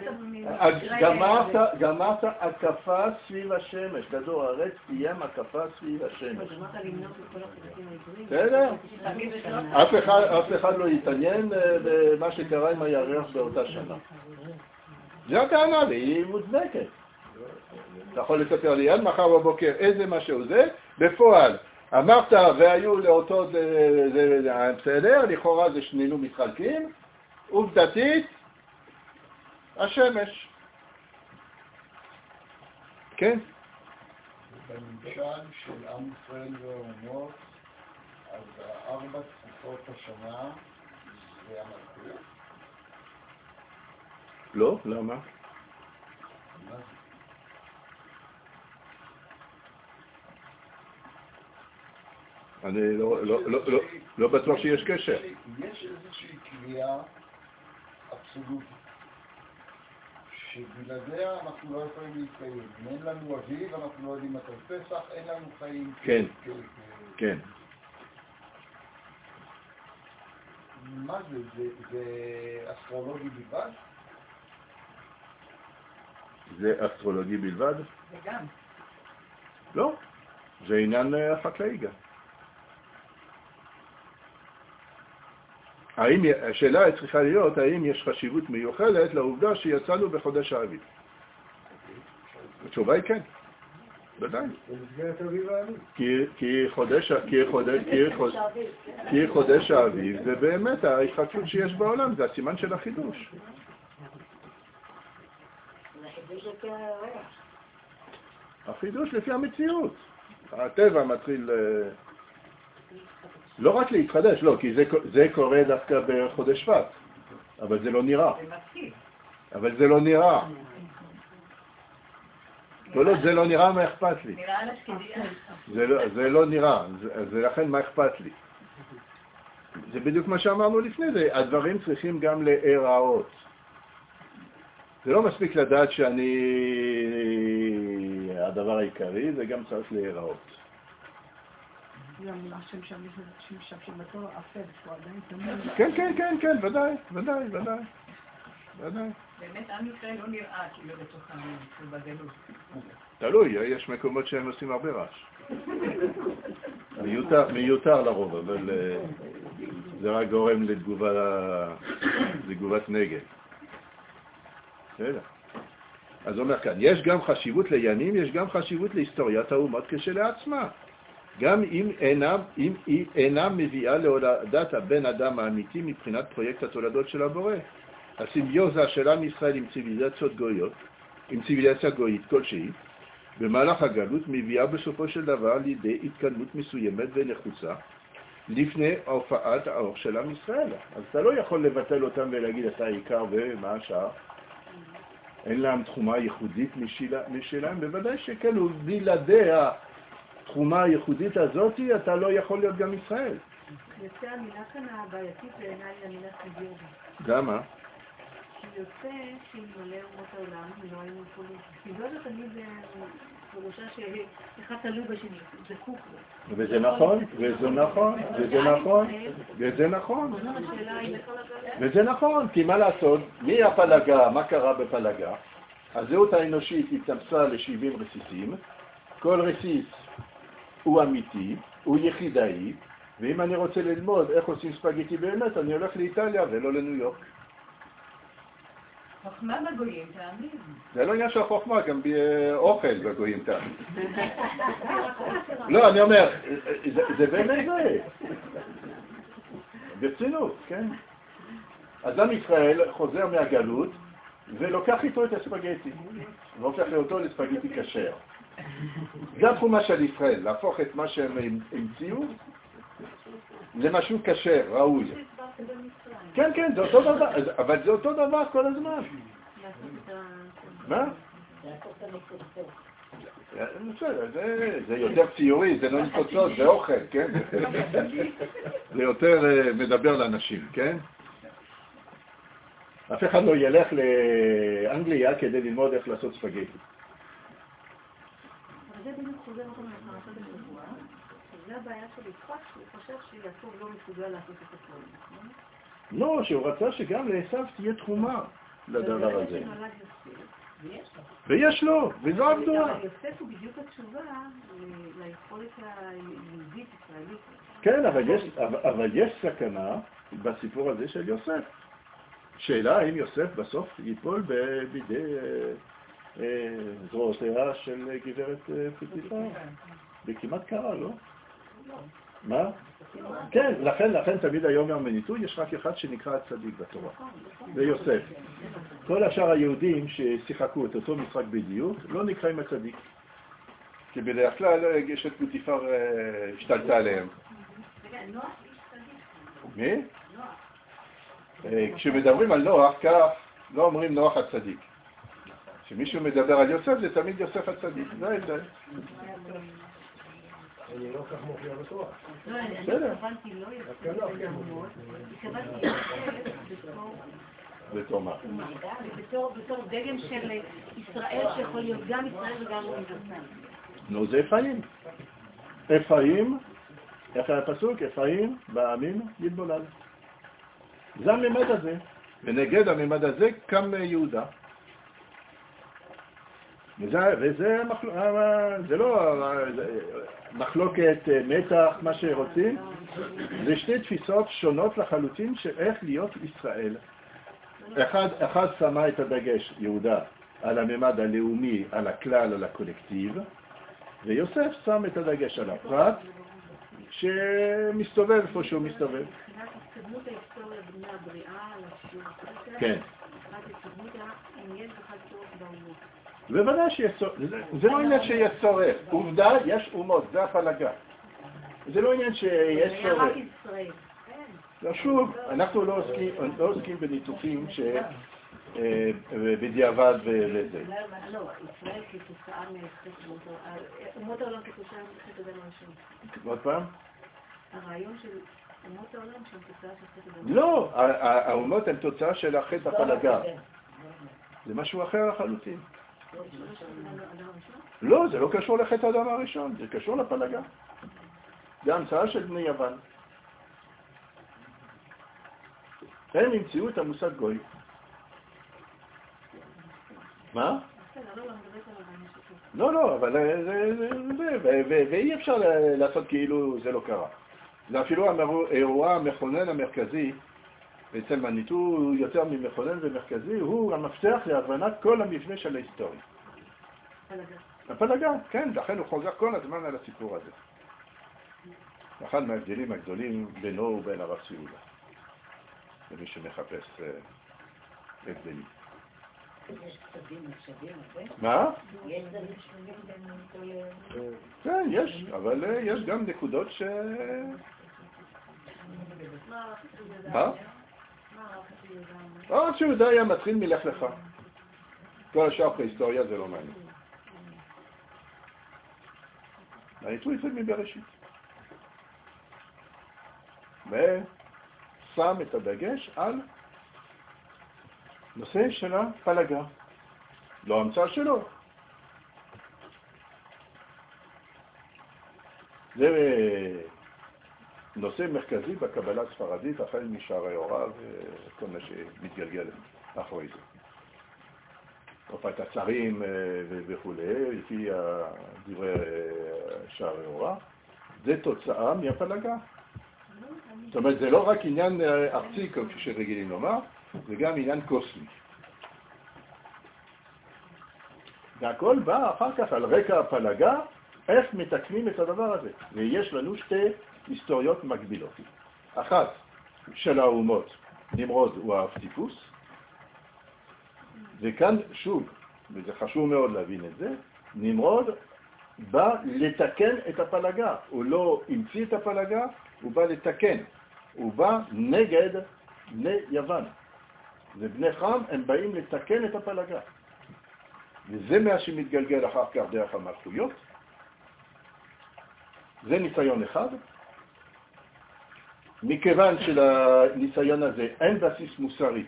גמרת, גמרת הקפה סביב השמש, כדור הארץ תיים הקפה סביב השמש. גמרת למנות את כל החודשים העבריים. בסדר? אף אחד, אף אחד לא יתעניין במה שקרה עם הירח באותה שנה. זו הטענה לי, היא מוצדקת. אתה יכול לספר לי עד מחר בבוקר איזה משהו זה, בפועל. אמרת והיו לאותות, זה בסדר, לכאורה זה שנינו מתחלקים, עובדתית, השמש. כן? בממשל של עם ישראל והאומות, אז ארבע תקופות השנה זה המלכויות? לא, למה? מה זה? אני לא, לא, לא, לא, לא בטוח שיש קשר. יש איזושהי קביעה אבסולוטית, שבלעדיה אנחנו לא יכולים להתקיים. אם אין לנו אביב, אנחנו לא יודעים מתי פסח, אין לנו חיים. כן, כן. מה זה? זה, זה אסטרולוגי בלבד? זה אסטרולוגי בלבד? זה גם. לא, זה עניין חקלאי גם. האם, השאלה צריכה להיות, האם יש חשיבות מיוחדת לעובדה שיצאנו בחודש האביב? התשובה היא כן, ודאי. כי חודש האביב זה באמת ההתחדשות שיש בעולם, זה הסימן של החידוש. החידוש לפי המציאות. הטבע מתחיל... לא רק להתחדש, לא, כי זה, זה קורה דווקא בחודש שבט, אבל זה לא נראה. זה מתחיל. אבל זה לא נראה. כל עוד זה לא נראה, מה אכפת לי? נראה על השקידיה. זה לא, זה לא נראה, זה, זה לכן מה אכפת לי? זה בדיוק מה שאמרנו לפני זה, הדברים צריכים גם להיראות. זה לא מספיק לדעת שאני... הדבר העיקרי, זה גם צריך להיראות. כן, כן, כן, כן, ודאי, ודאי, ודאי, ודאי. באמת עם ישראל לא נראה כאילו בתוך העמים, כאילו בגלות. תלוי, יש מקומות שהם עושים הרבה רעש. מיותר, מיותר לרוב, אבל זה רק גורם לתגובה, לתגובת נגד. בסדר. אז אומר כאן, יש גם חשיבות לימים, יש גם חשיבות להיסטוריית האומות כשלעצמה. גם אם אינה, אם היא אינה מביאה להולדת הבן אדם האמיתי מבחינת פרויקט התולדות של הבורא. הסימביוזה של עם ישראל עם ציוויליזציות גויות, עם ציוויליזציה גויית כלשהי, במהלך הגלות מביאה בסופו של דבר לידי התקדמות מסוימת ונחוצה, לפני הופעת האור של עם ישראל. אז אתה לא יכול לבטל אותם ולהגיד אתה העיקר ומה השאר. אין להם תחומה ייחודית משלהם, בוודאי שכן, ובלעדי התחומה הייחודית הזאת, אתה לא יכול להיות גם ישראל. יוצא המילה כאן הבעייתית בעיניי המילה סביור. למה? כי יוצא שאלמלא אומות העולם, לא היינו יכולים. סביור זה תמיד פירושה שאחד תלוי בשני, זה קוק. וזה נכון, וזה נכון, וזה נכון, וזה נכון. וזה נכון, כי מה לעשות, מי הפלגה, מה קרה בפלגה? הזהות האנושית התנפסה ל-שבעים רסיסים, כל רסיס הוא אמיתי, הוא יחידאי, ואם אני רוצה ללמוד איך עושים ספגטי באמת, אני הולך לאיטליה ולא לניו יורק. חוכמה בגויים, תאמין. זה לא עניין של חוכמה, גם באוכל בגויים תאמין. לא, אני אומר, זה באמת זה. ברצינות, כן? אז עם ישראל חוזר מהגלות ולוקח איתו את הספגטי. והופך אותו לספגטי כשר. זה התחומה של ישראל, להפוך את מה שהם המציאו למשהו כשר, ראוי. כן, כן, זה אותו דבר, אבל זה אותו דבר כל הזמן. מה? זה יותר ציורי, זה לא ניצוצות, זה אוכל, כן? זה יותר מדבר לאנשים, כן? אף אחד לא ילך לאנגליה כדי ללמוד איך לעשות ספגטי. אבל זה בדיוק חוזר אותו מהפרשת השבוע. זה הבעיה של יצחק, שהוא חושב שיעקב לא מסוגל לעשות את הכל, נכון? לא, שהוא רצה שגם לעשו תהיה תחומה לדבר הזה. ויש לו, וזו עבדו. אבל יוסף הוא בדיוק התשובה ליכולת היהודית ישראלית. כן, אבל יש סכנה בסיפור הזה של יוסף. שאלה האם יוסף בסוף ייפול בידי זרועותיה של גברת פוטיפר. וכמעט קרה, לא? מה? כן, לכן, לכן תמיד היום מהמניתו יש רק אחד שנקרא הצדיק בתורה. זה יוסף. כל השאר היהודים ששיחקו את אותו משחק בדיוק לא נקראים הצדיק. כי בדרך כלל יש את פוטיפר השתלטה עליהם. מי? כשמדברים על נוח כך, לא אומרים נוח הצדיק. כשמישהו מדבר על יוסף זה תמיד יוסף הצדיק. זה ההבדל. אני לא כך מופיע בתורה. לא, אני התכוונתי לא יוסף בנאומות, התכוונתי יוסף בתור מה? בתור דגם של ישראל שיכול להיות גם ישראל וגם אוניברסלי. נו, זה אפרים. אפרים, איך היה הפסוק? אפרים בעמים יתבולל. זה הממד הזה. ונגד הממד הזה קם יהודה. וזה, וזה מחל... זה לא מחלוקת, מתח, מה שרוצים. זה שתי תפיסות שונות לחלוטין של איך להיות ישראל. אחד, אחד שמה את הדגש, יהודה, על הממד הלאומי, על הכלל, על הקולקטיב, ויוסף שם את הדגש על הפרט, שמסתובב איפה שהוא מסתובב. מבחינת התקדמות ההיסטוריה בני הבריאה, על השיעור החלטה, כן. מבחינת התקדמות העניין בכלל צורך באומות. בוודאי שיש צורך, זה לא עניין שיש צורך, עובדה, יש אומות, זה הפלגה. זה לא עניין שיש צורך. זה רק ישראל. לא, שוב, אנחנו לא עוסקים, לא עוסקים בניתוחים שבדיעבד וזה. לא, ישראל כתוצאה מחטא, אומות העולם כתוצאה מחטא אדם הראשון. עוד פעם? הרעיון של אומות העולם שהם תוצאה של חטא אדם. לא, האומות הן תוצאה של החטא הפלגה. זה משהו אחר לחלוטין. לא, זה לא קשור לחטא האדם הראשון, זה קשור לפלגה. זה המצאה של בני יוון. הם המציאו את המושג גוי. מה? לא, לא, אבל זה, זה, זה, ואי אפשר לעשות כאילו זה לא קרה. זה אפילו האירוע המכונן המרכזי, אצל מניטו יותר ממכונן ומרכזי, הוא המפתח להבנת כל המבנה של ההיסטוריה. הפלגה. הפלגה, כן, לכן הוא חוזר כל הזמן על הסיפור הזה. אחד מההבדלים הגדולים בינו ובין הרב ציודה. למי שמחפש הבדלים. יש צדדים נחשבים, מה? יש צדדים נחשבים בין כל... כן, יש, אבל יש גם נקודות ש... מה הרב חצי יהודה? מה? מה הרב חצי יהודה? הרב חצי יהודה היה מתחיל מלך לך. כל השאר בהיסטוריה זה לא מעניין. העיתוי זה מבראשית. ושם את הדגש על נושא של הפלגה. לא המצאה שלו. זה נושא מרכזי בקבלה הספרדית, החל משערי אורה וכל מה שמתגלגל אחרי זה. תופעת הצרים וכו', לפי דברי שערי אורה, זה תוצאה מהפלגה. זאת אומרת, זה לא רק עניין ארצי, כפי שרגילים לומר, זה גם עניין קוסמי. והכל בא אחר כך על רקע הפלגה, איך מתקנים את הדבר הזה. ויש לנו שתי היסטוריות מקבילות. אחת של האומות, נמרוד הוא האבטיפוס, וכאן שוב, וזה חשוב מאוד להבין את זה, נמרוד בא לתקן את הפלגה. הוא לא המציא את הפלגה, הוא בא לתקן. הוא בא נגד בני יוון. ובני חם הם באים לתקן את הפלגה. וזה מה שמתגלגל אחר כך דרך המלכויות. זה ניסיון אחד. מכיוון שלניסיון הזה אין בסיס מוסרי,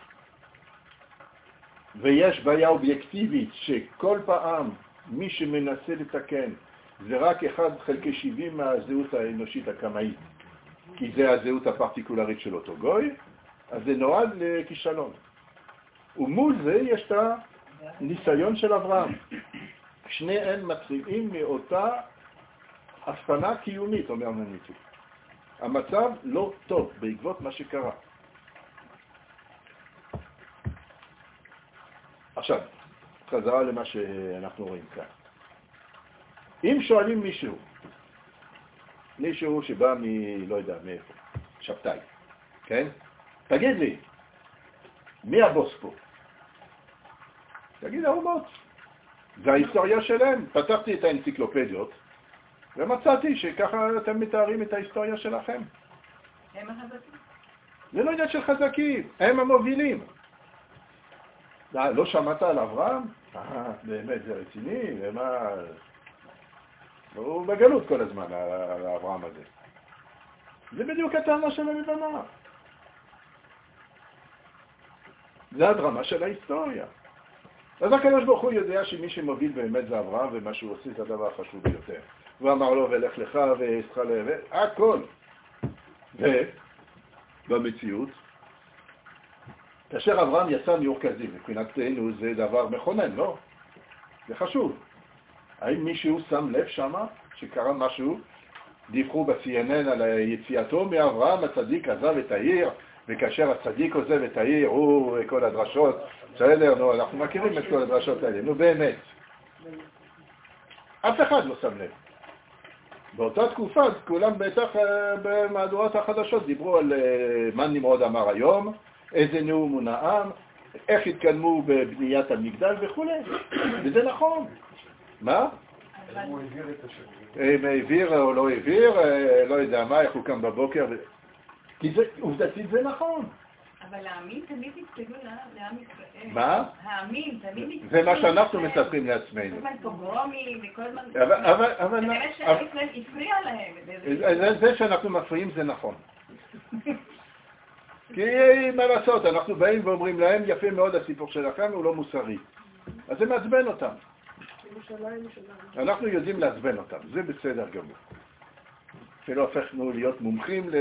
ויש בעיה אובייקטיבית שכל פעם מי שמנסה לתקן זה רק אחד חלקי שבעים מהזהות האנושית הקמאית, כי זה הזהות הפרטיקולרית של אותו גוי, אז זה נועד לכישלון. ומול זה יש את הניסיון של אברהם. שניהם מתחילים מאותה הפנה קיומית, אומר מניטו. המצב לא טוב בעקבות מה שקרה. עכשיו, חזרה למה שאנחנו רואים כאן. אם שואלים מישהו, מישהו שבא מ... לא יודע, מאיפה, שבתאי, כן? תגיד לי, מי הבוס פה? תגיד האומות. זה ההיסטוריה שלהם. פתחתי את האנציקלופדיות, ומצאתי שככה אתם מתארים את ההיסטוריה שלכם. הם החזקים. זה לא עניין של חזקים, הם המובילים. לא שמעת על אברהם? אה, באמת זה רציני, ומה... הוא בגלות כל הזמן, על האברהם הזה. זה בדיוק הטענה של המבנה. זה הדרמה של ההיסטוריה. אז הקדוש ברוך הוא יודע שמי שמוביל באמת זה אברהם, ומה שהוא עושה זה הדבר החשוב ביותר. הוא אמר לו, ולך לך, ועשך לב, הכל. ובמציאות, כאשר אברהם יצא מאור-כשדים, מבחינתנו זה דבר מכונן, לא? זה חשוב. האם מישהו שם לב שמה שקרה משהו? דיווחו ב-סי אן אן על יציאתו מאברהם, הצדיק עזב את העיר, וכאשר הצדיק עוזב את העיר, הוא כל הדרשות, בסדר, נו, אנחנו מכירים את כל הדרשות האלה, נו באמת. אף אחד לא שם לב. באותה תקופה, כולם בטח במהדורת החדשות דיברו על מה נמרוד אמר היום, איזה נאום הוא נאם, איך התקדמו בבניית המגדל וכו'. וזה נכון. מה? הוא העביר את השגריר. אם העביר או לא העביר, לא יודע מה, איך הוא קם בבוקר. כי זה, עובדתית זה נכון. אבל העמים תמיד התקדמו לעם ישראל. מה? העמים תמיד התקדמו. זה מה שאנחנו מספרים לעצמנו. כל הזמן פוגרומים וכל הזמן... אבל, אבל... כנראה שהישראל הפריע להם. זה שאנחנו מפריעים זה נכון. כי מה לעשות, אנחנו באים ואומרים להם, יפה מאוד הסיפור שלכם, הוא לא מוסרי. אז זה מעצבן אותם. אנחנו יודעים לעצבן אותם, זה בסדר גמור. שלא הפכנו להיות מומחים ל...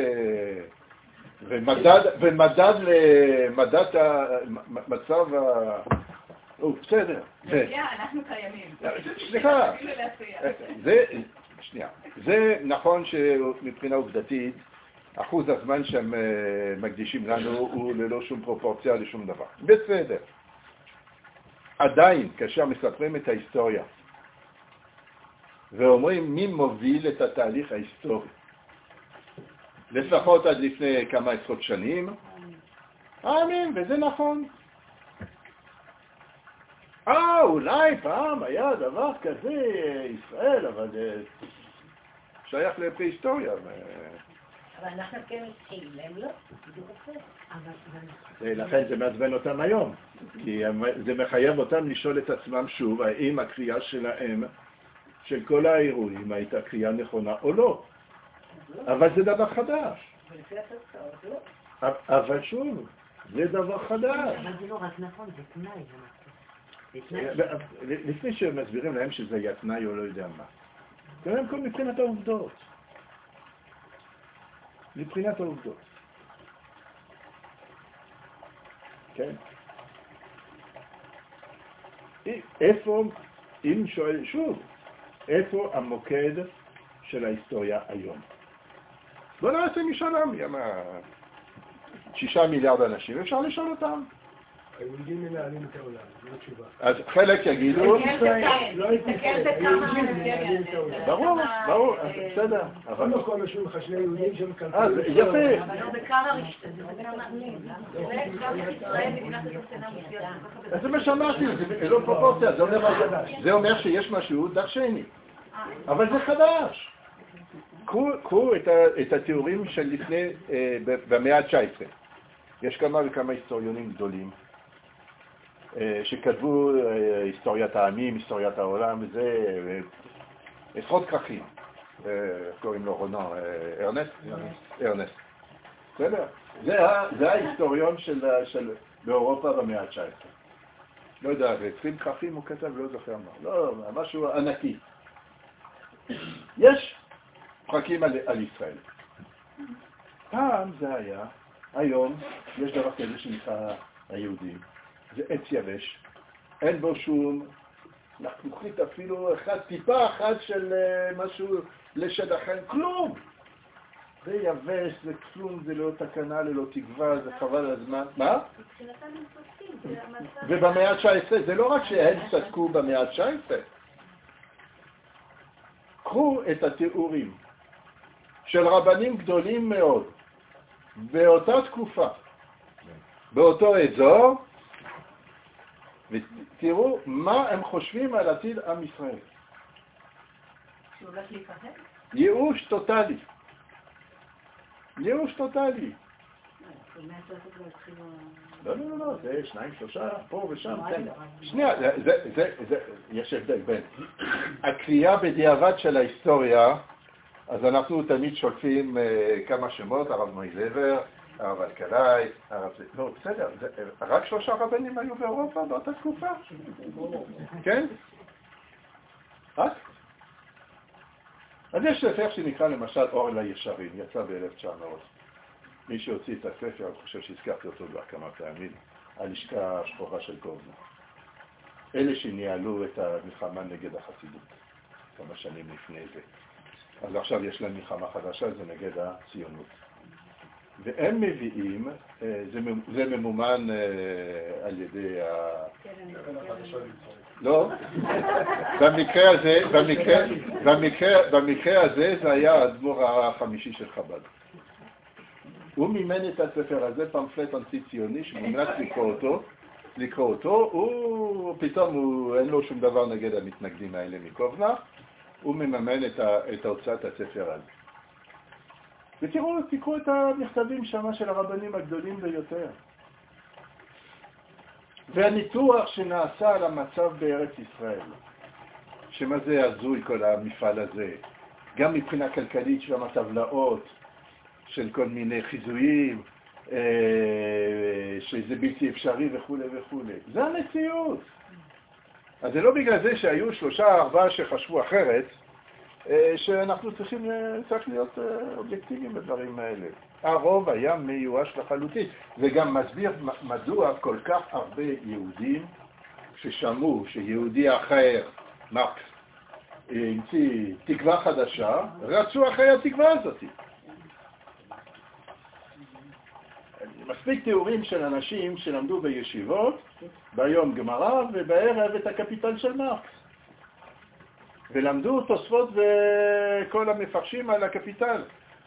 ומדד, ומדד למדד המצב ה... או, בסדר. אנחנו קיימים. סליחה. זה, שנייה. זה נכון שמבחינה עובדתית, אחוז הזמן שהם מקדישים לנו הוא ללא שום פרופורציה לשום דבר. בסדר. עדיין, כאשר מספרים את ההיסטוריה, ואומרים מי מוביל את התהליך ההיסטורי, לפחות עד לפני כמה עשרות שנים, האמין, וזה נכון. אה, אולי פעם היה דבר כזה, ישראל, אבל זה שייך לפרה-היסטוריה. אבל אנחנו כן מתחילים, הם לא? לכן זה מעצבן אותם היום, כי זה מחייב אותם לשאול את עצמם שוב, האם הקריאה שלהם, של כל האירועים, הייתה קריאה נכונה או לא. אבל זה דבר חדש. אבל שוב, זה דבר חדש. אבל זה לא רק נכון, זה תנאי. לפני שמסבירים להם שזה היה תנאי או לא יודע מה. קודם כל מבחינת העובדות. מבחינת העובדות. כן? איפה, אם שואל שוב, איפה המוקד של ההיסטוריה היום? בוא נעשה משאל עם, שישה מיליארד אנשים, אפשר לשאול אותם. היהודים מנהלים את העולם, זו התשובה. אז חלק יגידו... לא תסתכל, היהודים מנהלים את העולם. ברור, ברור, בסדר. אבל לא כל משהו לך שני יהודים שהם כלכלים. אז יפה. אבל לא בקרה רשת, זה לא מעניין. אז זה מה שאמרתי, זה לא פרופורציה, זה אומר שיש משהו דרשני. אבל זה חדש. קחו את התיאורים של לפני, במאה ה-תשע עשרה. יש כמה וכמה היסטוריונים גדולים שכתבו היסטוריית העמים, היסטוריית העולם, וזה עשרות כרכים. קוראים לו רונו, ארנסט? ארנסט. בסדר? זה ההיסטוריון של באירופה במאה ה-תשע עשרה. לא יודע, עשרים כרכים הוא כתב, לא זוכר מה. לא, משהו ענקי. יש פרקים על, על ישראל. פעם זה היה, היום יש דבר כזה שנקרא היהודים. זה עץ יבש, אין בו שום לחלוכית אפילו אחד, טיפה אחת של uh, משהו לשדכן, כלום. זה יבש, זה כלום, זה לא תקנה, ללא תקווה, זה חבל הזמן. מה? ובמאה ה-תשע עשרה, זה לא רק שהם צדקו במאה ה-תשע עשרה. קחו את התיאורים של רבנים גדולים מאוד באותה תקופה, באותו אזור, ותראו מה הם חושבים על עתיד עם ישראל. שהולך להיפרד? ייאוש טוטלי. ייאוש טוטלי. לא, לא, לא, זה שניים, שלושה, פה ושם, כן. שנייה, יש הבדל בין הקריאה בדיעבד של ההיסטוריה, אז אנחנו תמיד שולפים כמה שמות, הרב מויזבר, הרב אלקלעי, הרב... לא, בסדר, רק שלושה רבנים היו באירופה באותה תקופה. כן? רק? אז יש ספר שנקרא למשל אור לישרים, יצא ב-אלף תשע מאות. מי שהוציא את הספר, אני חושב שהזכרתי אותו כבר כמה פעמים, הלשכה השחורה של קובנה. אלה שניהלו את המלחמה נגד החסידות, כמה שנים לפני זה. אז עכשיו יש להם מלחמה חדשה, זה נגד הציונות. והם מביאים, זה, זה ממומן על ידי ה... לא, במקרה הזה, במקרה, במקרה, במקרה הזה זה היה האדמו"ר החמישי של חב"ד. הוא מימן את הספר הזה, פמפלט אנטי ציוני, שמומלץ לקרוא אותו, לקרוא אותו, הוא פתאום הוא, אין לו שום דבר נגד המתנגדים האלה מקובנה, הוא מממן את, ה, את ההוצאת הספר הזה. ותראו, תקראו את המכתבים שמה של הרבנים הגדולים ביותר. והניתוח שנעשה על המצב בארץ ישראל, שמה זה הזוי כל המפעל הזה, גם מבחינה כלכלית של הטבלאות, של כל מיני חיזויים, שזה בלתי אפשרי וכו' וכו'. זה המציאות. אז זה לא בגלל זה שהיו שלושה ארבעה שחשבו אחרת, שאנחנו צריכים, צריך להיות אובייקטיביים בדברים האלה. הרוב היה מיואש לחלוטין, וגם מסביר מדוע כל כך הרבה יהודים ששמעו שיהודי אחר, מרקס, המציא תקווה חדשה, רצו אחרי התקווה הזאת. מספיק תיאורים של אנשים שלמדו בישיבות, ביום גמרא ובערב את הקפיטל של מרקס. ולמדו תוספות וכל המפרשים על הקפיטל.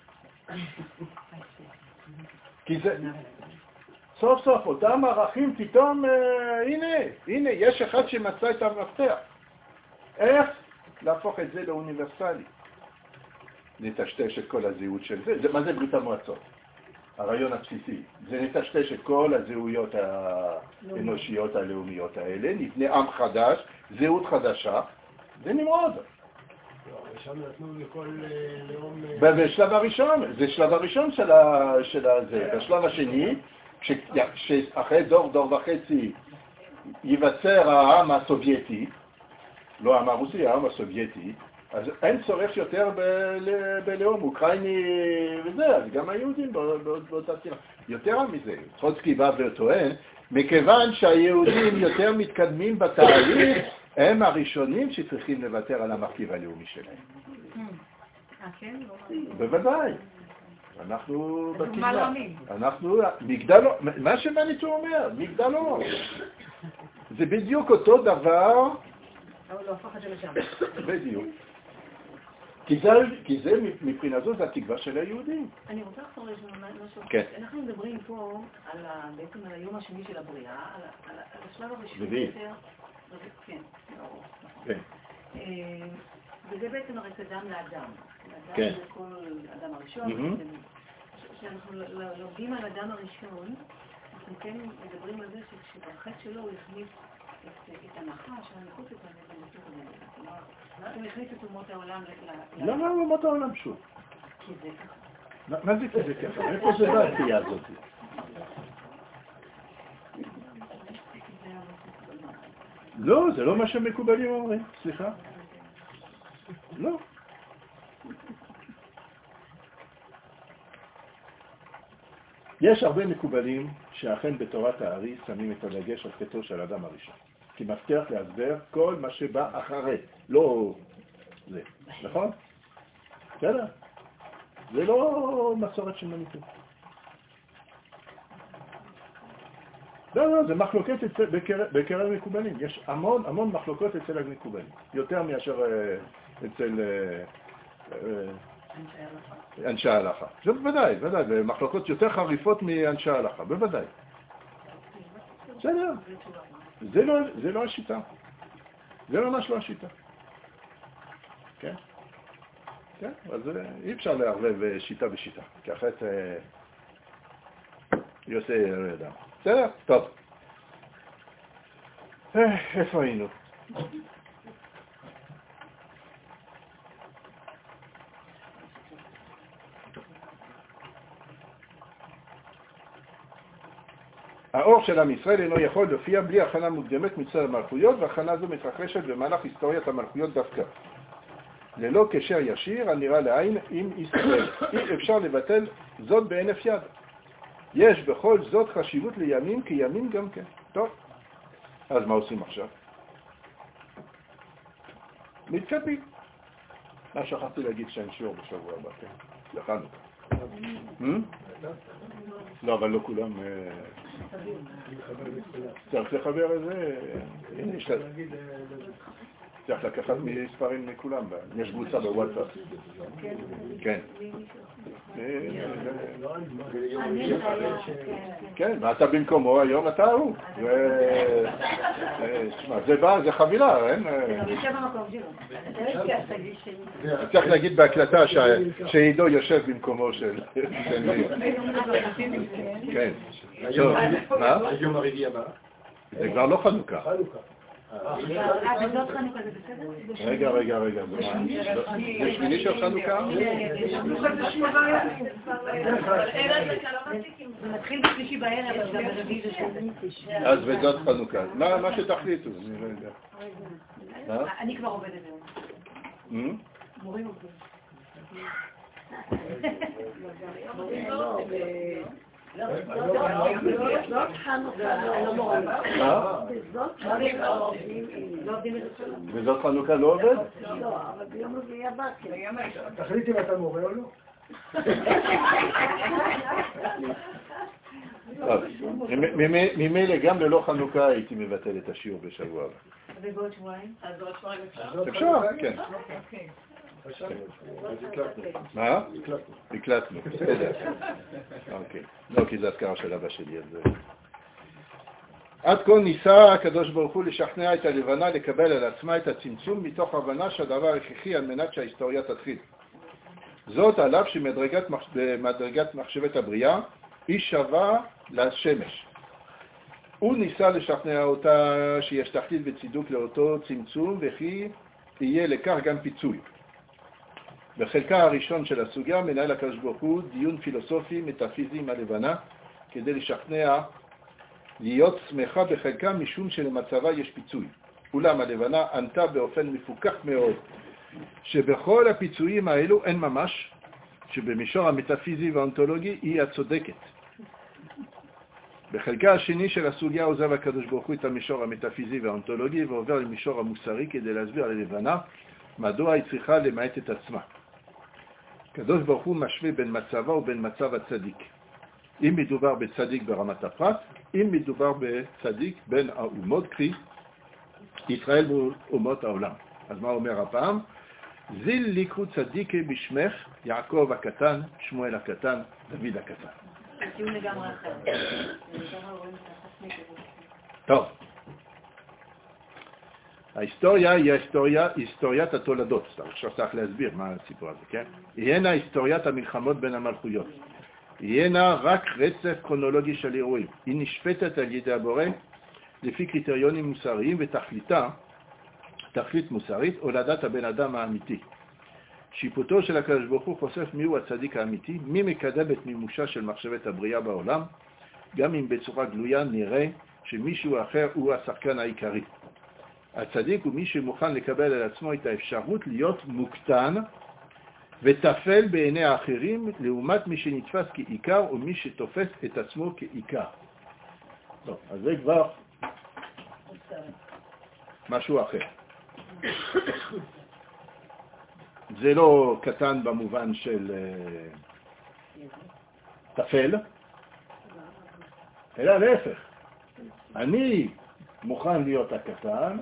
כי זה, סוף סוף, אותם ערכים פתאום, אה, הנה, הנה, יש אחד שמצא את המפתח. איך להפוך את זה לאוניברסלי? נטשטש את כל הזהות של זה. זה מה זה ברית המועצות? הרעיון הבסיסי. זה נטשטש את כל הזהויות האנושיות הלאומיות האלה, נבנה עם חדש, זהות חדשה, זה נמרוד. שם נתנו לכל לאום... בשלב הראשון, זה שלב הראשון של זה. בשלב השני, שאחרי דור, דור וחצי, ייווצר העם הסובייטי, לא העם הרוסי, העם הסובייטי, אז אין צורך יותר בלאום, אוקראיני וזה, אז גם היהודים באותה צירה. יותר מזה, טרוצקי בא וטוען, מכיוון שהיהודים יותר מתקדמים בתהליך, הם הראשונים שצריכים לוותר על המרכיב הלאומי שלהם. אה, כן? בוודאי. אנחנו בקהילה. אנחנו, מגדלו, מה שמניטו אומר, מגדלו. זה בדיוק אותו דבר. אבל לא הפך את זה לשם. בדיוק. כי זה, כי זה מבחינה זו, זה התקווה של היהודים. אני רוצה לחזור משהו. כן. אנחנו מדברים פה על בעצם על היום השני של הבריאה, על השלב הראשון רביעי. יותר. כן. כן. וזה בעצם הרי קדם לאדם. כן. לאדם זה כל אדם הראשון. כשאנחנו לומדים על אדם הראשון, אנחנו כן מדברים על זה שבחטא שלו הוא הכניס את הנחש, שהנחוץ את הנפות הזה. הוא הכניס את אומות העולם ל... למה אומות העולם שוב? כי זה ככה. מה זה כי זה ככה? איפה זה בא התחייה הזאת? לא, זה לא מה שמקובלים אומרים, סליחה. לא. יש הרבה מקובלים שאכן בתורת הארי שמים את הדגש על חטאו של האדם הראשון. כי מפתח להסבר כל מה שבא אחרי, לא זה, נכון? בסדר? זה לא מסורת של מניטו. לא, לא, זה מחלוקת בקרב מקובלים. יש המון, המון מחלוקות אצל המקובלים. יותר מאשר אצל אנשי ההלכה. זה בוודאי, בוודאי. זה מחלוקות יותר חריפות מאנשי ההלכה, בוודאי. בסדר. זה לא, זה לא השיטה. זה ממש לא השיטה. כן? כן? אז אי אפשר לערבב שיטה בשיטה. כי אחרת יוסי לא ידע. בסדר? טוב. איפה היינו? האור של עם ישראל אינו יכול להופיע בלי הכנה מוקדמת מצד המלכויות, והכנה זו מתרחשת במהלך היסטוריית המלכויות דווקא. ללא קשר ישיר הנראה לעין עם ישראל. אי אפשר לבטל זאת בהינף יד. יש בכל זאת חשיבות לימים כימים גם כן. טוב, אז מה עושים עכשיו? מתקפים. מה שכחתי להגיד שאין שיעור בשבוע הבא, כן? לחנוכה. לא, אבל לא כולם... צריך לחבר את זה... הנה, יש צריך לקחת מספרים מכולם. יש קבוצה בוואטסאפ. כן. כן, ואתה במקומו היום אתה הוא. זה בא, זה חבילה, אין? צריך להגיד בהקלטה שעידו יושב במקומו של... כן. מה? יום הרביעי הבא. זה כבר לא חנוכה. אה, בזאת חנוכה זה בסדר? רגע, רגע, רגע. יש מיני של חנוכה? זה מתחיל בשלישי בערב, אז גם ברביעי זה שני. אז בזאת חנוכה. מה שתחליטו? אני כבר עובדת היום. מורים עובדים. בזאת חנוכה לא מורים. בזאת חנוכה לא עובדים. בזאת חנוכה לא עובד? לא, אבל ביום רביעי הבא כן. תחליט אם אתה מורה או לא. ממילא גם ללא חנוכה הייתי מבטל את השיעור בשבוע הבא. ובעוד שבועיים? אז בעוד שבועיים אפשר? אפשר, כן. אוקיי. מה? הקלטנו, בסדר. אוקיי. לא, כי זה הזכרה של אבא שלי. עד כה ניסה הקדוש ברוך הוא לשכנע את הלבנה לקבל על עצמה את הצמצום מתוך הבנה שהדבר הכרחי על מנת שההיסטוריה תתחיל. זאת עליו שמדרגת מחשבת הבריאה היא שווה לשמש. הוא ניסה לשכנע אותה שיש תכלית וצידוק לאותו צמצום, וכי יהיה לכך גם פיצוי. בחלקה הראשון של הסוגיה מנהל הקדוש ברוך הוא דיון פילוסופי מטאפיזי עם הלבנה, כדי לשכנע להיות שמחה בחלקה משום שלמצבה יש פיצוי. אולם הלבנה ענתה באופן מפוקח מאוד שבכל הפיצויים האלו אין ממש, שבמישור המטאפיזי והאונתולוגי היא הצודקת. בחלקה השני של הסוגיה עוזב הקדוש ברוך הוא את המישור המטאפיזי והאונתולוגי ועובר למישור המוסרי כדי להסביר ללבנה מדוע היא צריכה למעט את עצמה. הקדוש ברוך הוא משווה בין מצבה ובין מצב הצדיק. אם מדובר בצדיק ברמת הפרט, אם מדובר בצדיק בין האומות, קרי ישראל ואומות העולם. אז מה אומר הפעם? זיל ליקחו צדיקי בשמך, יעקב הקטן, שמואל הקטן, דוד הקטן. טיעון לגמרי אחר. טוב. ההיסטוריה היא ההיסטוריה, היסטוריית התולדות. עכשיו צריך להסביר מה הסיפור הזה, כן? היא אינה היסטוריית המלחמות בין המלכויות. היא אינה רק רצף קרונולוגי של אירועים. היא נשפטת על ידי הבורא לפי קריטריונים מוסריים ותכליתה, תכלית מוסרית, הולדת הבן אדם האמיתי. שיפוטו של הקדוש ברוך הוא חושף מיהו הצדיק האמיתי, מי מקדם את מימושה של מחשבת הבריאה בעולם, גם אם בצורה גלויה נראה שמישהו אחר הוא השחקן העיקרי. הצדיק הוא מי שמוכן לקבל על עצמו את האפשרות להיות מוקטן ותפל בעיני האחרים, לעומת מי שנתפס כעיקר או מי שתופס את עצמו כעיקר. טוב, אז זה כבר משהו אחר. זה לא קטן במובן של תפל, אלא להפך. אני מוכן להיות הקטן,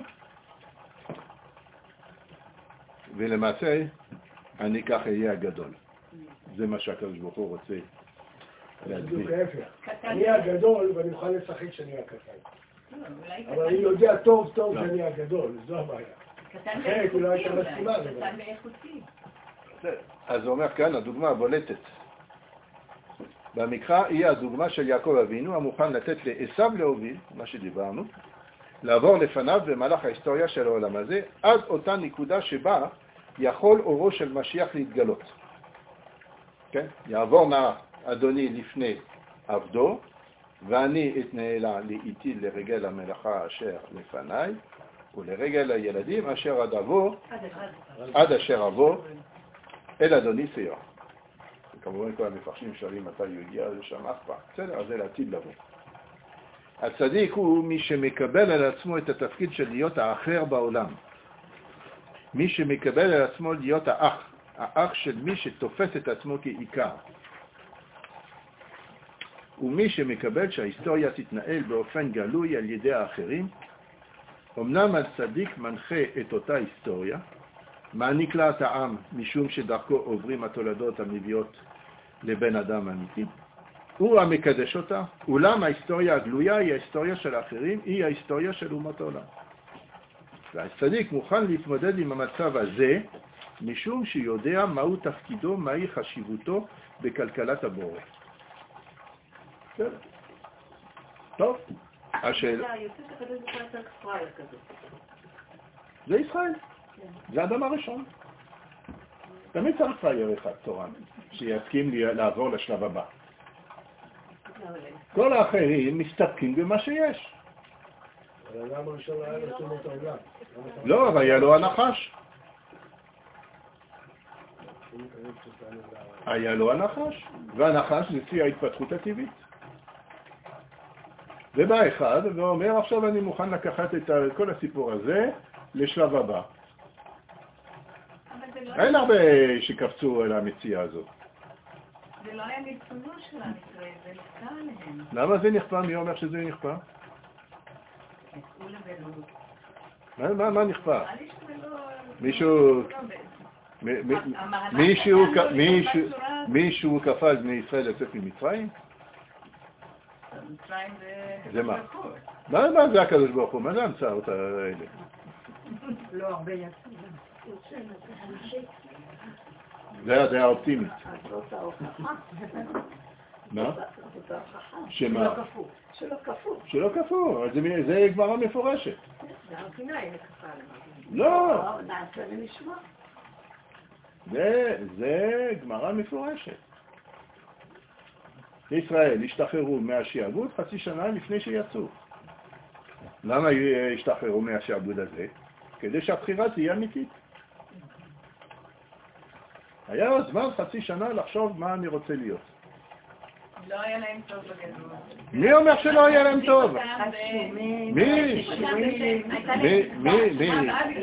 ולמעשה אני כך אהיה הגדול. זה מה שהקדוש ברוך הוא רוצה להדביק. אני הגדול ואני מוכן לשחק שאני הקטן. אבל אני יודע טוב טוב שאני הגדול, זו הבעיה. אחרת אולי הייתה מסכימה. קטן באיכותי. אז הוא אומר כאן, הדוגמה הבולטת במקרא היא הדוגמה של יעקב אבינו, המוכן לתת לעשיו להוביל, מה שדיברנו, לעבור לפניו במהלך ההיסטוריה של העולם הזה, עד אותה נקודה שבה יכול אורו של משיח להתגלות. כן? יעבור נא אדוני לפני עבדו, ואני אתנהלה לאיתי לרגל המלאכה אשר לפניי, ולרגל הילדים אשר עד אבוא, עד אשר אבוא, אל אדוני סיוע. וכמובן כל המפרשים שואלים מתי הוא הגיע לשם אף פעם. בסדר, אז זה לעתיד לבוא. הצדיק הוא מי שמקבל על עצמו את התפקיד של להיות האחר בעולם. מי שמקבל על עצמו להיות האח, האח של מי שתופס את עצמו כעיקר. ומי שמקבל שההיסטוריה תתנהל באופן גלוי על ידי האחרים, אמנם הצדיק מנחה את אותה היסטוריה, מעניק לה את העם משום שדרכו עוברים התולדות המביאות לבן אדם אמיתי, הוא המקדש אותה, אולם ההיסטוריה הגלויה היא ההיסטוריה של האחרים, היא ההיסטוריה של אומות העולם. והצדיק מוכן להתמודד עם המצב הזה, משום שיודע מהו תפקידו, מהי חשיבותו בכלכלת הבורא. טוב, השאלה... זה ישראל. זה האדם הראשון. תמיד צריך פרייר אחד תורן, שיסכים לעבור לשלב הבא. כל האחרים מסתפקים במה שיש. אבל האדם הראשון היה לתום את העולם. לא, אבל היה לו הנחש. היה לו הנחש, והנחש לפי ההתפתחות הטבעית. ובא אחד ואומר, עכשיו אני מוכן לקחת את כל הסיפור הזה לשלב הבא. אין הרבה שקפצו על המציאה הזאת. זה לא היה מרצונו של עם ישראל, זה נכפה עליהם. למה זה נכפה? מי אומר שזה נכפה? מה, מה נכפה? מישהו... מישהו כפה על בני ישראל לצאת ממצרים? זה מה? מה זה הקדוש ברוך הוא? מה זה המצאות האלה? לא הרבה יצאו. זה הדעה האופטימית. זאת ההוכחה. מה? זאת ההוכחה. שמה? שלא כפו. שלא כפו, זה גמרא מפורשת. זה הרפינה היא לקפה עליו. לא! נעשה ונשמע. זה גמרא מפורשת. ישראל השתחררו מהשעבוד חצי שנה לפני שיצאו. למה השתחררו מהשעבוד הזה? כדי שהבחירה תהיה אמיתית. היה זמן חצי שנה לחשוב מה אני רוצה להיות. לא היה להם טוב בגדול. מי אומר שלא היה להם טוב? מי? מי? מי? מי?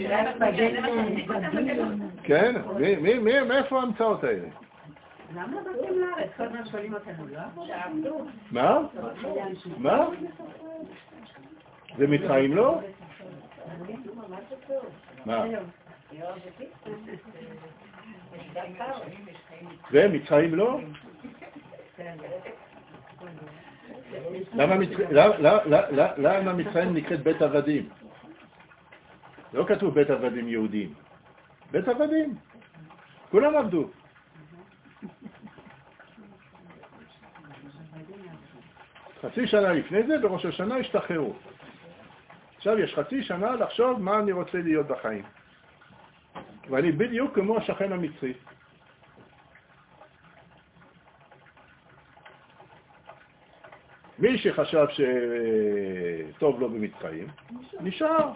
כן? מי? מי? מי? מאיפה ההמצאות האלה? למה באתם לארץ? כל הזמן שואלים אותנו, לא? שעבדו. מה? מה? זה מצרים לא? מה? זה מצרים לא? למה מצרים נקראת בית עבדים? לא כתוב בית עבדים יהודים. בית עבדים. כולם עבדו. חצי שנה לפני זה, בראש השנה השתחררו. עכשיו יש חצי שנה לחשוב מה אני רוצה להיות בחיים. ואני בדיוק כמו השכן המצרי. מי שחשב שטוב לו במצרים, נשאר.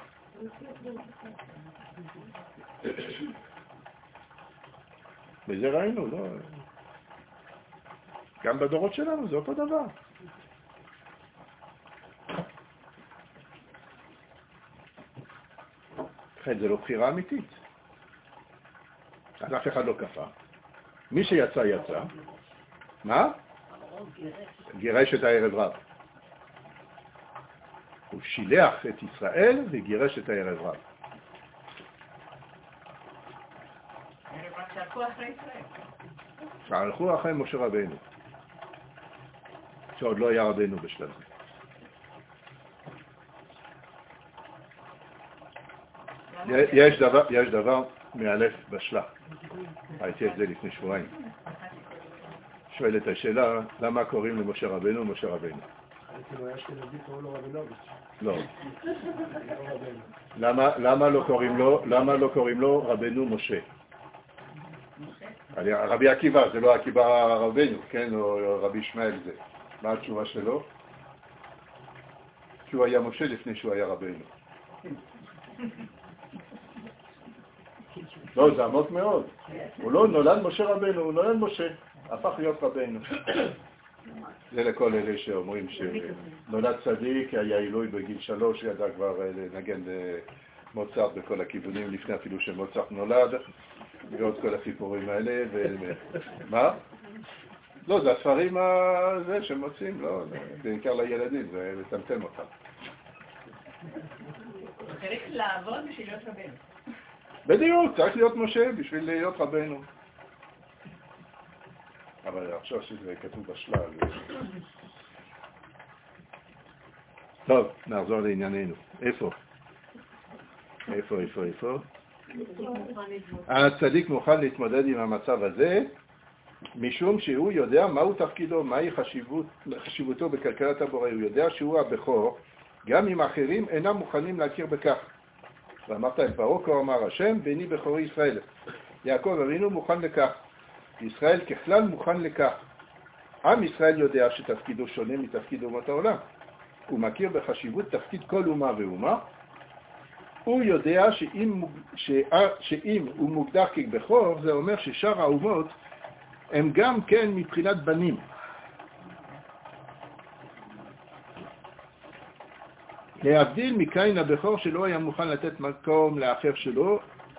וזה ראינו, לא? גם בדורות שלנו זה אותו דבר. לכן זה לא בחירה אמיתית. אז אף אחד לא כפה. מי שיצא, יצא. מה? גירש את הערב רב. הוא שילח את ישראל וגירש את הערב רב. הערב רב שהלכו אחרי ישראל. שהלכו אחרי משה רבנו. שעוד לא היה רבנו בשלב זה. יש דבר, יש דבר מאלף בשלה. הייתי את זה לפני שבועיים. שואל את השאלה, למה קוראים למשה רבנו משה רבנו? לא. למה לא קוראים לו, למה לא קוראים לו רבנו משה? רבי עקיבא, זה לא עקיבא רבנו, כן, או רבי ישמעאל זה. מה התשובה שלו? שהוא היה משה לפני שהוא היה רבנו. לא, זה עמוק מאוד. הוא לא נולד משה רבנו, הוא נולד משה. הפך להיות רבנו. זה לכל אלה שאומרים שנולד צדיק, היה עילוי בגיל שלוש, ידע כבר לנגן מוצרט בכל הכיוונים, לפני אפילו שמוצרט נולד, ועוד כל הסיפורים האלה, מה? לא, זה הספרים הזה שמוצאים, לא, בעיקר לילדים, זה לטמטם אותם. צריך לעבוד בשביל להיות רבנו. בדיוק, צריך להיות משה בשביל להיות רבנו. אבל עכשיו שזה כתוב בשלל. טוב, נחזור לענייננו. איפה? איפה, איפה, איפה? הצדיק מוכן להתמודד עם המצב הזה, משום שהוא יודע מהו תפקידו, מהי חשיבות, חשיבותו בכלכלת הבורא. הוא יודע שהוא הבכור, גם אם אחרים אינם מוכנים להכיר בכך. ואמרת אל פרעה, כה אמר השם, בני בכורי ישראל. יעקב אבינו מוכן לכך. ישראל ככלל מוכן לכך. עם ישראל יודע שתפקידו שונה מתפקיד אומות העולם. הוא מכיר בחשיבות תפקיד כל אומה ואומה. הוא יודע שאם, שאם הוא מוגדר כבכור, זה אומר ששאר האומות הם גם כן מבחינת בנים. להבדיל מקין הבכור שלא היה מוכן לתת מקום לאחר שלו,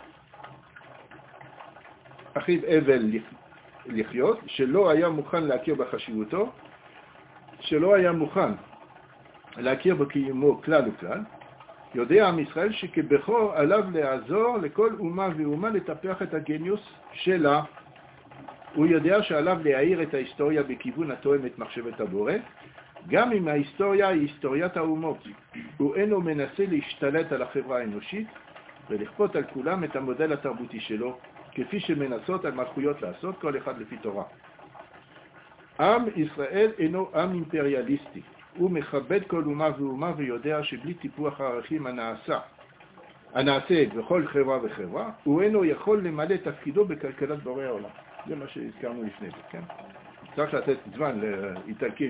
אחיו אבל לחיות, שלא היה מוכן להכיר בחשיבותו, שלא היה מוכן להכיר בקיומו כלל וכלל, יודע עם ישראל שכבכור עליו לעזור לכל אומה ואומה לטפח את הגניוס שלה. הוא יודע שעליו להעיר את ההיסטוריה בכיוון התואם את מחשבת הבורא, גם אם ההיסטוריה היא היסטוריית האומות. הוא אינו מנסה להשתלט על החברה האנושית ולכפות על כולם את המודל התרבותי שלו, כפי שמנסות המלכויות לעשות, כל אחד לפי תורה. עם ישראל אינו עם אימפריאליסטי, הוא מכבד כל אומה ואומה ויודע שבלי טיפוח הערכים הנעשה, הנעשה בכל חברה וחברה, הוא אינו יכול למלא תפקידו בכלכלת בורא העולם. זה מה שהזכרנו לפני זה, כן? צריך לתת זמן לאיטלקים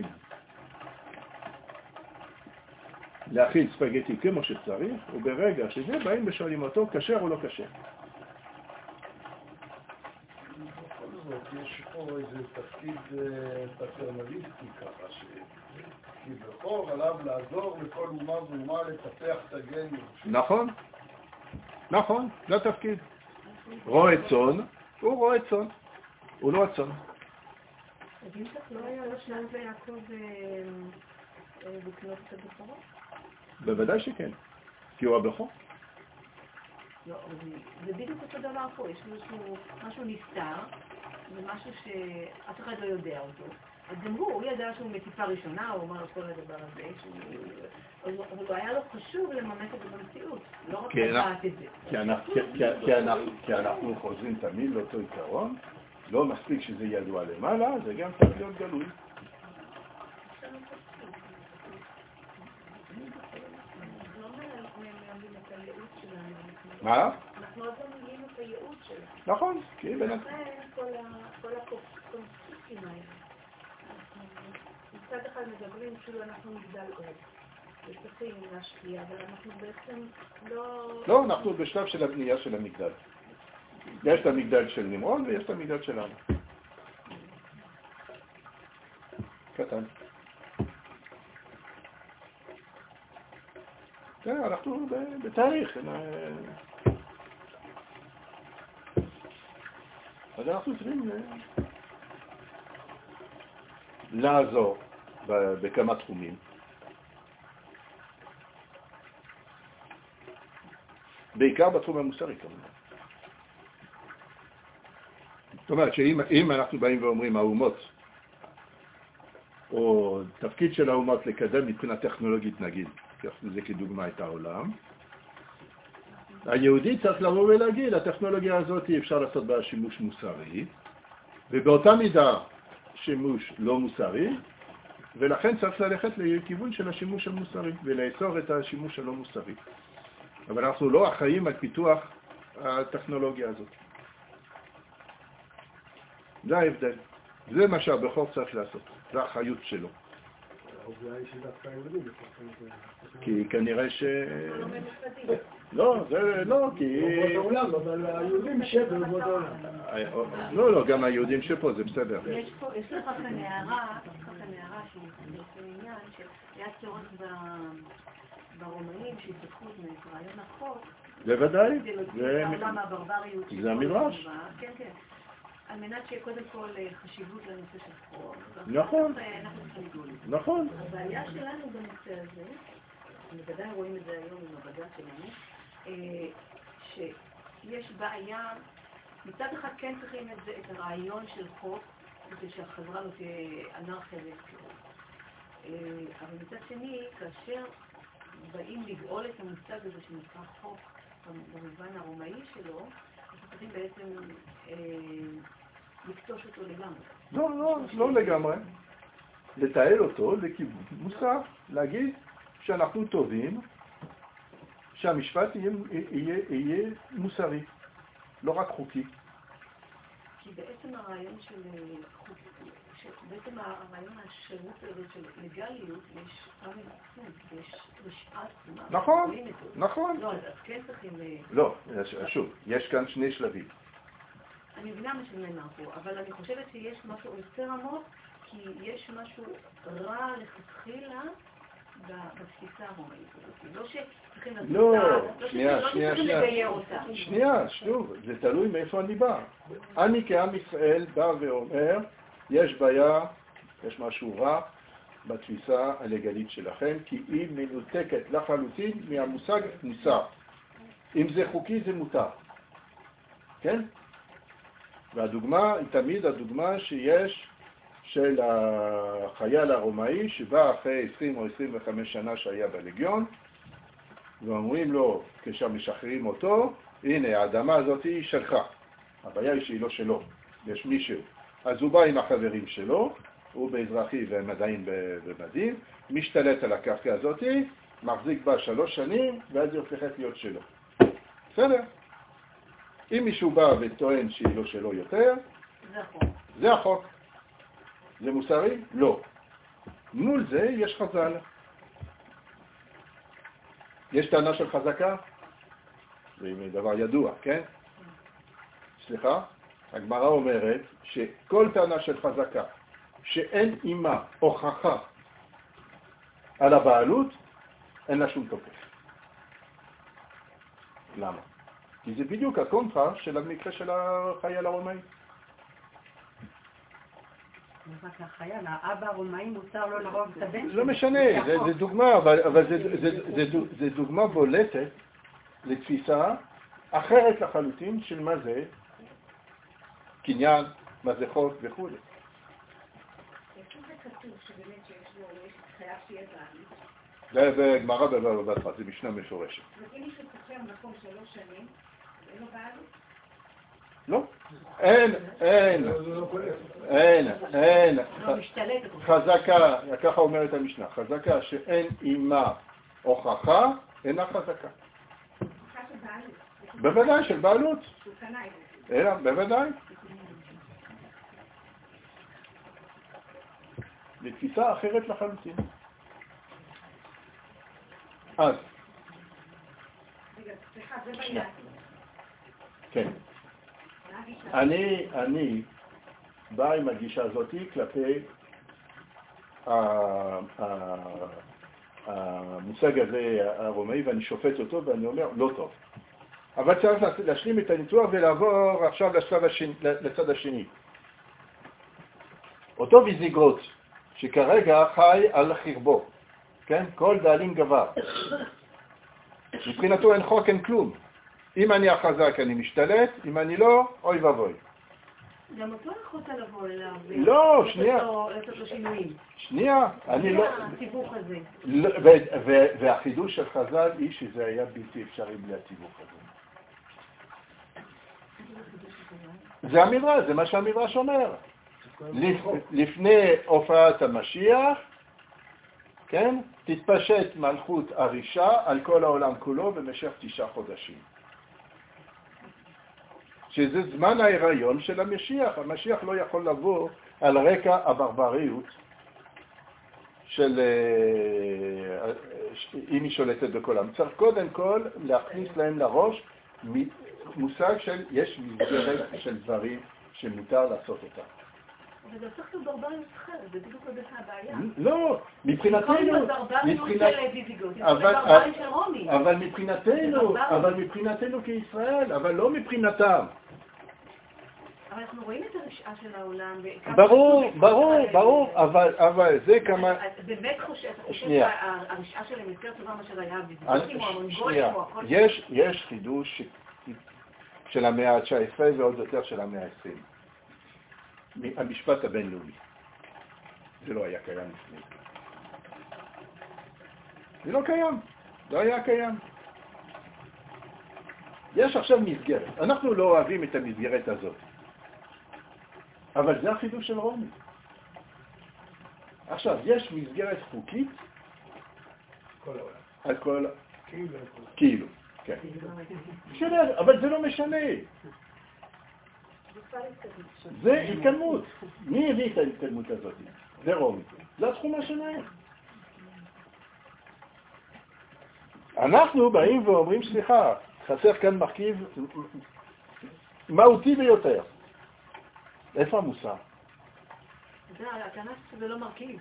להכין ספגטי כמו שצריך, וברגע שזה באים ושואלים אותו, כשר או לא כשר. בכל זאת, יש פה איזה תפקיד פטרנליסטי ככה, שכביכול עליו לעזור לכל אומה ואומה לפתח את הגנים. נכון, נכון, זה התפקיד. רועה צאן, הוא רועה צאן, הוא לא הצאן. אז אם כך לא היה לו שניים ויעקב לקנות את הבכורות? בוודאי שכן, כי הוא הבכור. לא, זה בדיוק אותו דבר פה, יש משהו נסתר, זה משהו שאף אחד לא יודע אותו. אז גם הוא, הוא ידע שהוא מטיפה ראשונה, הוא אמר כל הדבר הזה, אבל היה לו חשוב לממש את זה במציאות, לא רק לדעת את זה. כי אנחנו חוזרים תמיד לאותו עיקרון, לא מספיק שזה ידוע למעלה, זה גם צריך להיות גלוי. מה? אנחנו עוד לא מגיעים את הייעוד שלנו. נכון, כי בנת... כל הקונפליקטים האלה. מצד אחד מדברים כאילו אנחנו מגדל עוד. וצריכים להשפיע, אבל אנחנו בעצם לא... לא, אנחנו בשלב של הבנייה של המגדל. יש את המגדל של נמרוד ויש את המגדל שלנו. קטן. כן, אנחנו בתאריך. אז אנחנו צריכים לעזור בכמה תחומים. בעיקר בתחום המוסרי כמובן. זאת אומרת שאם אנחנו באים ואומרים האומות, או תפקיד של האומות לקדם מבחינה טכנולוגית נגיד, זה כדוגמה את העולם, היהודי צריך לבוא ולהגיד, הטכנולוגיה הזאת אפשר לעשות בה שימוש מוסרי, ובאותה מידה שימוש לא מוסרי, ולכן צריך ללכת לכיוון של השימוש המוסרי, ולאסור את השימוש הלא מוסרי. אבל אנחנו לא אחראים על פיתוח הטכנולוגיה הזאת. זה ההבדל. זה מה שהבכור צריך לעשות. זה האחריות שלו. העובדה היא שדווקא היהודים לפרסם את זה. כי כנראה ש... לא, זה לא, כי... באומות העולם, אבל היהודים שפה באומות העולם. לא, לא, גם היהודים שפה, זה בסדר. יש פה, יש לך כאן הערה, יש לך כאן הערה שהיא עניין, שהיה צורך ברומאים שהתפתחו את רעיון החוק. בוודאי. זה המדרש. כן, כן. על מנת שיהיה קודם כל חשיבות לנושא של חוק. נכון. נכון. הבעיה שלנו בנושא הזה, בוודאי רואים את זה היום עם הבג"ץ שלנו, שיש בעיה, מצד אחד כן צריכים את, זה, את הרעיון של חוק, כדי שהחברה לא תהיה אנרכיה והפקרות. אבל מצד שני, כאשר באים לגאול את המושג הזה שנקרא חוק, במובן הרומאי שלו, אנחנו צריכים בעצם לקטוש אותו לגמרי. לא, לא, לא לגמרי. לתעל אותו לכיוון מוסר, להגיד שאנחנו טובים, שהמשפט יהיה, יהיה, יהיה מוסרי, לא רק חוקי. כי בעצם הרעיון של חוקי, בעצם הרעיון השירות הזאת של לגליות, יש עוול עצום, יש רשעת עצומה. נכון, נכון. לא, אז כן צריכים... לא, שוב, יש כאן שני שלבים. אני מבינה מה שנאמר פה, אבל אני חושבת שיש משהו יותר עמוק, כי יש משהו רע לכתחילה בתפיסה הרומאית. לא שצריכים לעשות אותה, לא שצריכים לגייר אותה. שנייה, שוב, זה תלוי מאיפה אני בא. אני כעם ישראל בא ואומר, יש בעיה, יש משהו רע בתפיסה הלגלית שלכם, כי היא מנותקת לחלוטין מהמושג מוסר. אם זה חוקי זה מותר. כן? והדוגמה היא תמיד הדוגמה שיש של החייל הרומאי שבא אחרי עשרים או עשרים וחמש שנה שהיה בלגיון, ואומרים לו, כשמשחררים אותו, הנה, האדמה הזאת היא שלך. הבעיה היא שהיא לא שלו, יש מישהו. אז הוא בא עם החברים שלו, הוא באזרחי והם עדיין במדים, משתלט על הקרקע הזאת, מחזיק בה שלוש שנים, ואז היא הופכת להיות שלו. בסדר? אם מישהו בא וטוען שהיא לא שלו יותר, זה החוק. זה החוק. זה מוסרי? לא. מול זה יש חז"ל. יש טענה של חזקה? זה דבר ידוע, כן? סליחה? הגמרא אומרת שכל טענה של חזקה שאין עימה הוכחה על הבעלות, אין לה שום תוקף. למה? כי זה בדיוק הקונטרה של המקרה של החייל הרומאי. רק החייל, האבא הרומאי מותר לו לרוב את הבן שלו. לא משנה, זה דוגמה, אבל זה דוגמה בולטת לתפיסה אחרת לחלוטין של מה זה קניין, מה זה חוק וכו'. איפה זה כתוב שבאמת שיש לו, חייב שיהיה בעלות? זה גמרא בבבא בתרא, זה משנה מפורשת. ואם מישהו קוחר מקום שלוש שנים, אין לו בעלות? לא. אין, אין, אין, אין. חזקה, ככה אומרת המשנה, חזקה שאין עימה הוכחה, אינה חזקה. בוודאי, של בעלות. אלא, בוודאי. לתפיסה אחרת לחלוטין. אז. סליחה, זה ביד. כן. אני, אני בא עם הגישה הזאת כלפי המושג הזה הרומאי, ואני שופט אותו ואני אומר, לא טוב. אבל צריך להשלים את הניתוח ולעבור עכשיו לשלב השני, לצד השני. אותו ויזיגרוט, שכרגע חי על חרבו, כן? כל דאלים גבר. מבחינתו אין חוק, אין כלום. אם אני החזק אני משתלט, אם אני לא, אוי ואבוי. גם אותו יכולת לבוא אליו. לא, שנייה. לעשות לו שינויים. שנייה, אני לא... הסיבוך הזה. והחידוש של חז"ל היא שזה היה בלתי אפשרי בלי הסיבוך הזה. זה המדרש, זה מה שהמדרש אומר. לפני הופעת המשיח, כן? תתפשט מלכות הרישה על כל העולם כולו במשך תשעה חודשים. שזה זמן ההיריון של המשיח. המשיח לא יכול לבוא על רקע הברבריות של אם היא שולטת בכל העם. צריך קודם כל להכניס להם לראש מושג של יש מסגרת של דברים שמותר לעשות אותם. אבל זה הופך להיות ברבריות אחרת, זה בדיוק עוד הבעיה. לא, מבחינתנו, אבל מבחינתנו, אבל מבחינתנו כישראל, אבל לא מבחינתם. אבל אנחנו רואים את הרשעה של העולם. ברור, ברור, ברור, אבל זה כמה... באמת חושב שהרשעה שלהם יותר טובה מאשר היה הביזיגותים או המונגולים או הכל... יש חידוש של המאה ה-תשע עשרה ועוד יותר של המאה ה-עשרים. המשפט הבינלאומי. זה לא היה קיים לפני. זה לא קיים. לא היה קיים. יש עכשיו מסגרת. אנחנו לא אוהבים את המסגרת הזאת. אבל זה החידוש של רומי. עכשיו, יש מסגרת חוקית כל העולם. על כל... כאילו. כאילו, כן. בסדר, אבל זה לא משנה. זה התקדמות. מי הביא את ההתקדמות הזאת? זה רומי. זה התחומה שלהם. אנחנו באים ואומרים, סליחה, חסר כאן מרכיב מהותי ביותר. איפה המוסר? זה, הטענה שזה לא מרכיב.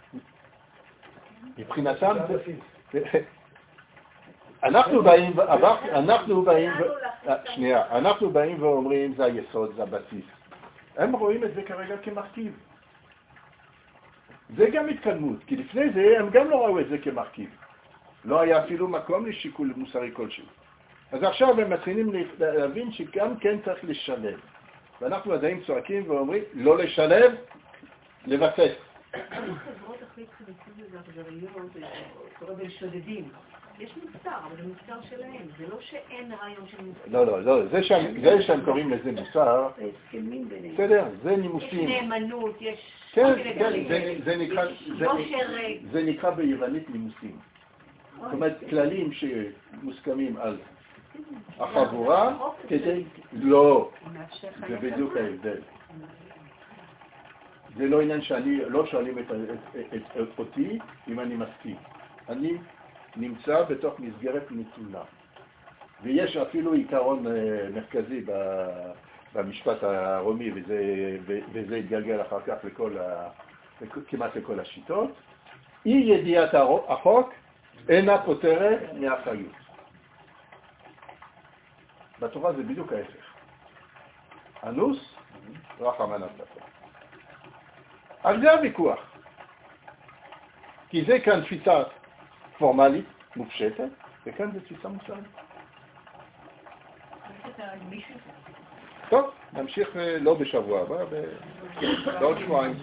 מבחינתם זה... אנחנו באים, אנחנו באים, שנייה, אנחנו באים ואומרים זה היסוד, זה הבסיס. הם רואים את זה כרגע כמרכיב. זה גם התקדמות, כי לפני זה הם גם לא ראו את זה כמרכיב. לא היה אפילו מקום לשיקול מוסרי כלשהו. אז עכשיו הם מתחילים להבין שגם כן צריך לשלב. ואנחנו עדיין צועקים ואומרים לא לשלב, לבסס. החברות הכי פרימיטיביות והאכזריות קורה בין שודדים. יש מוסר, אבל זה מוסר שלהם, זה לא שאין רעיון של מוסר. לא, לא, לא, זה שהם קוראים לזה מוסר, בסדר, זה נימוסים. יש נאמנות, יש... כן, כן, זה נקרא ביוונית נימוסים. זאת אומרת, כללים שמוסכמים על החבורה, כדי... לא, זה בדיוק ההבדל. זה לא עניין שאני, לא שואלים את אותי אם אני מסכים. אני נמצא בתוך מסגרת נתונה. ויש אפילו עיקרון מרכזי במשפט הרומי, וזה, וזה התגלגל אחר כך לכל ה, כמעט לכל השיטות. אי ידיעת החוק אינה פותרת מאחריות. בתורה זה בדיוק ההפך. אנוס, רחמן הצפה. על זה הוויכוח. כי זה כאן תפיסה פורמלית, מופשטת, וכאן זה תפיסה מוסרית. טוב, נמשיך לא בשבוע הבא, בעוד שבועיים.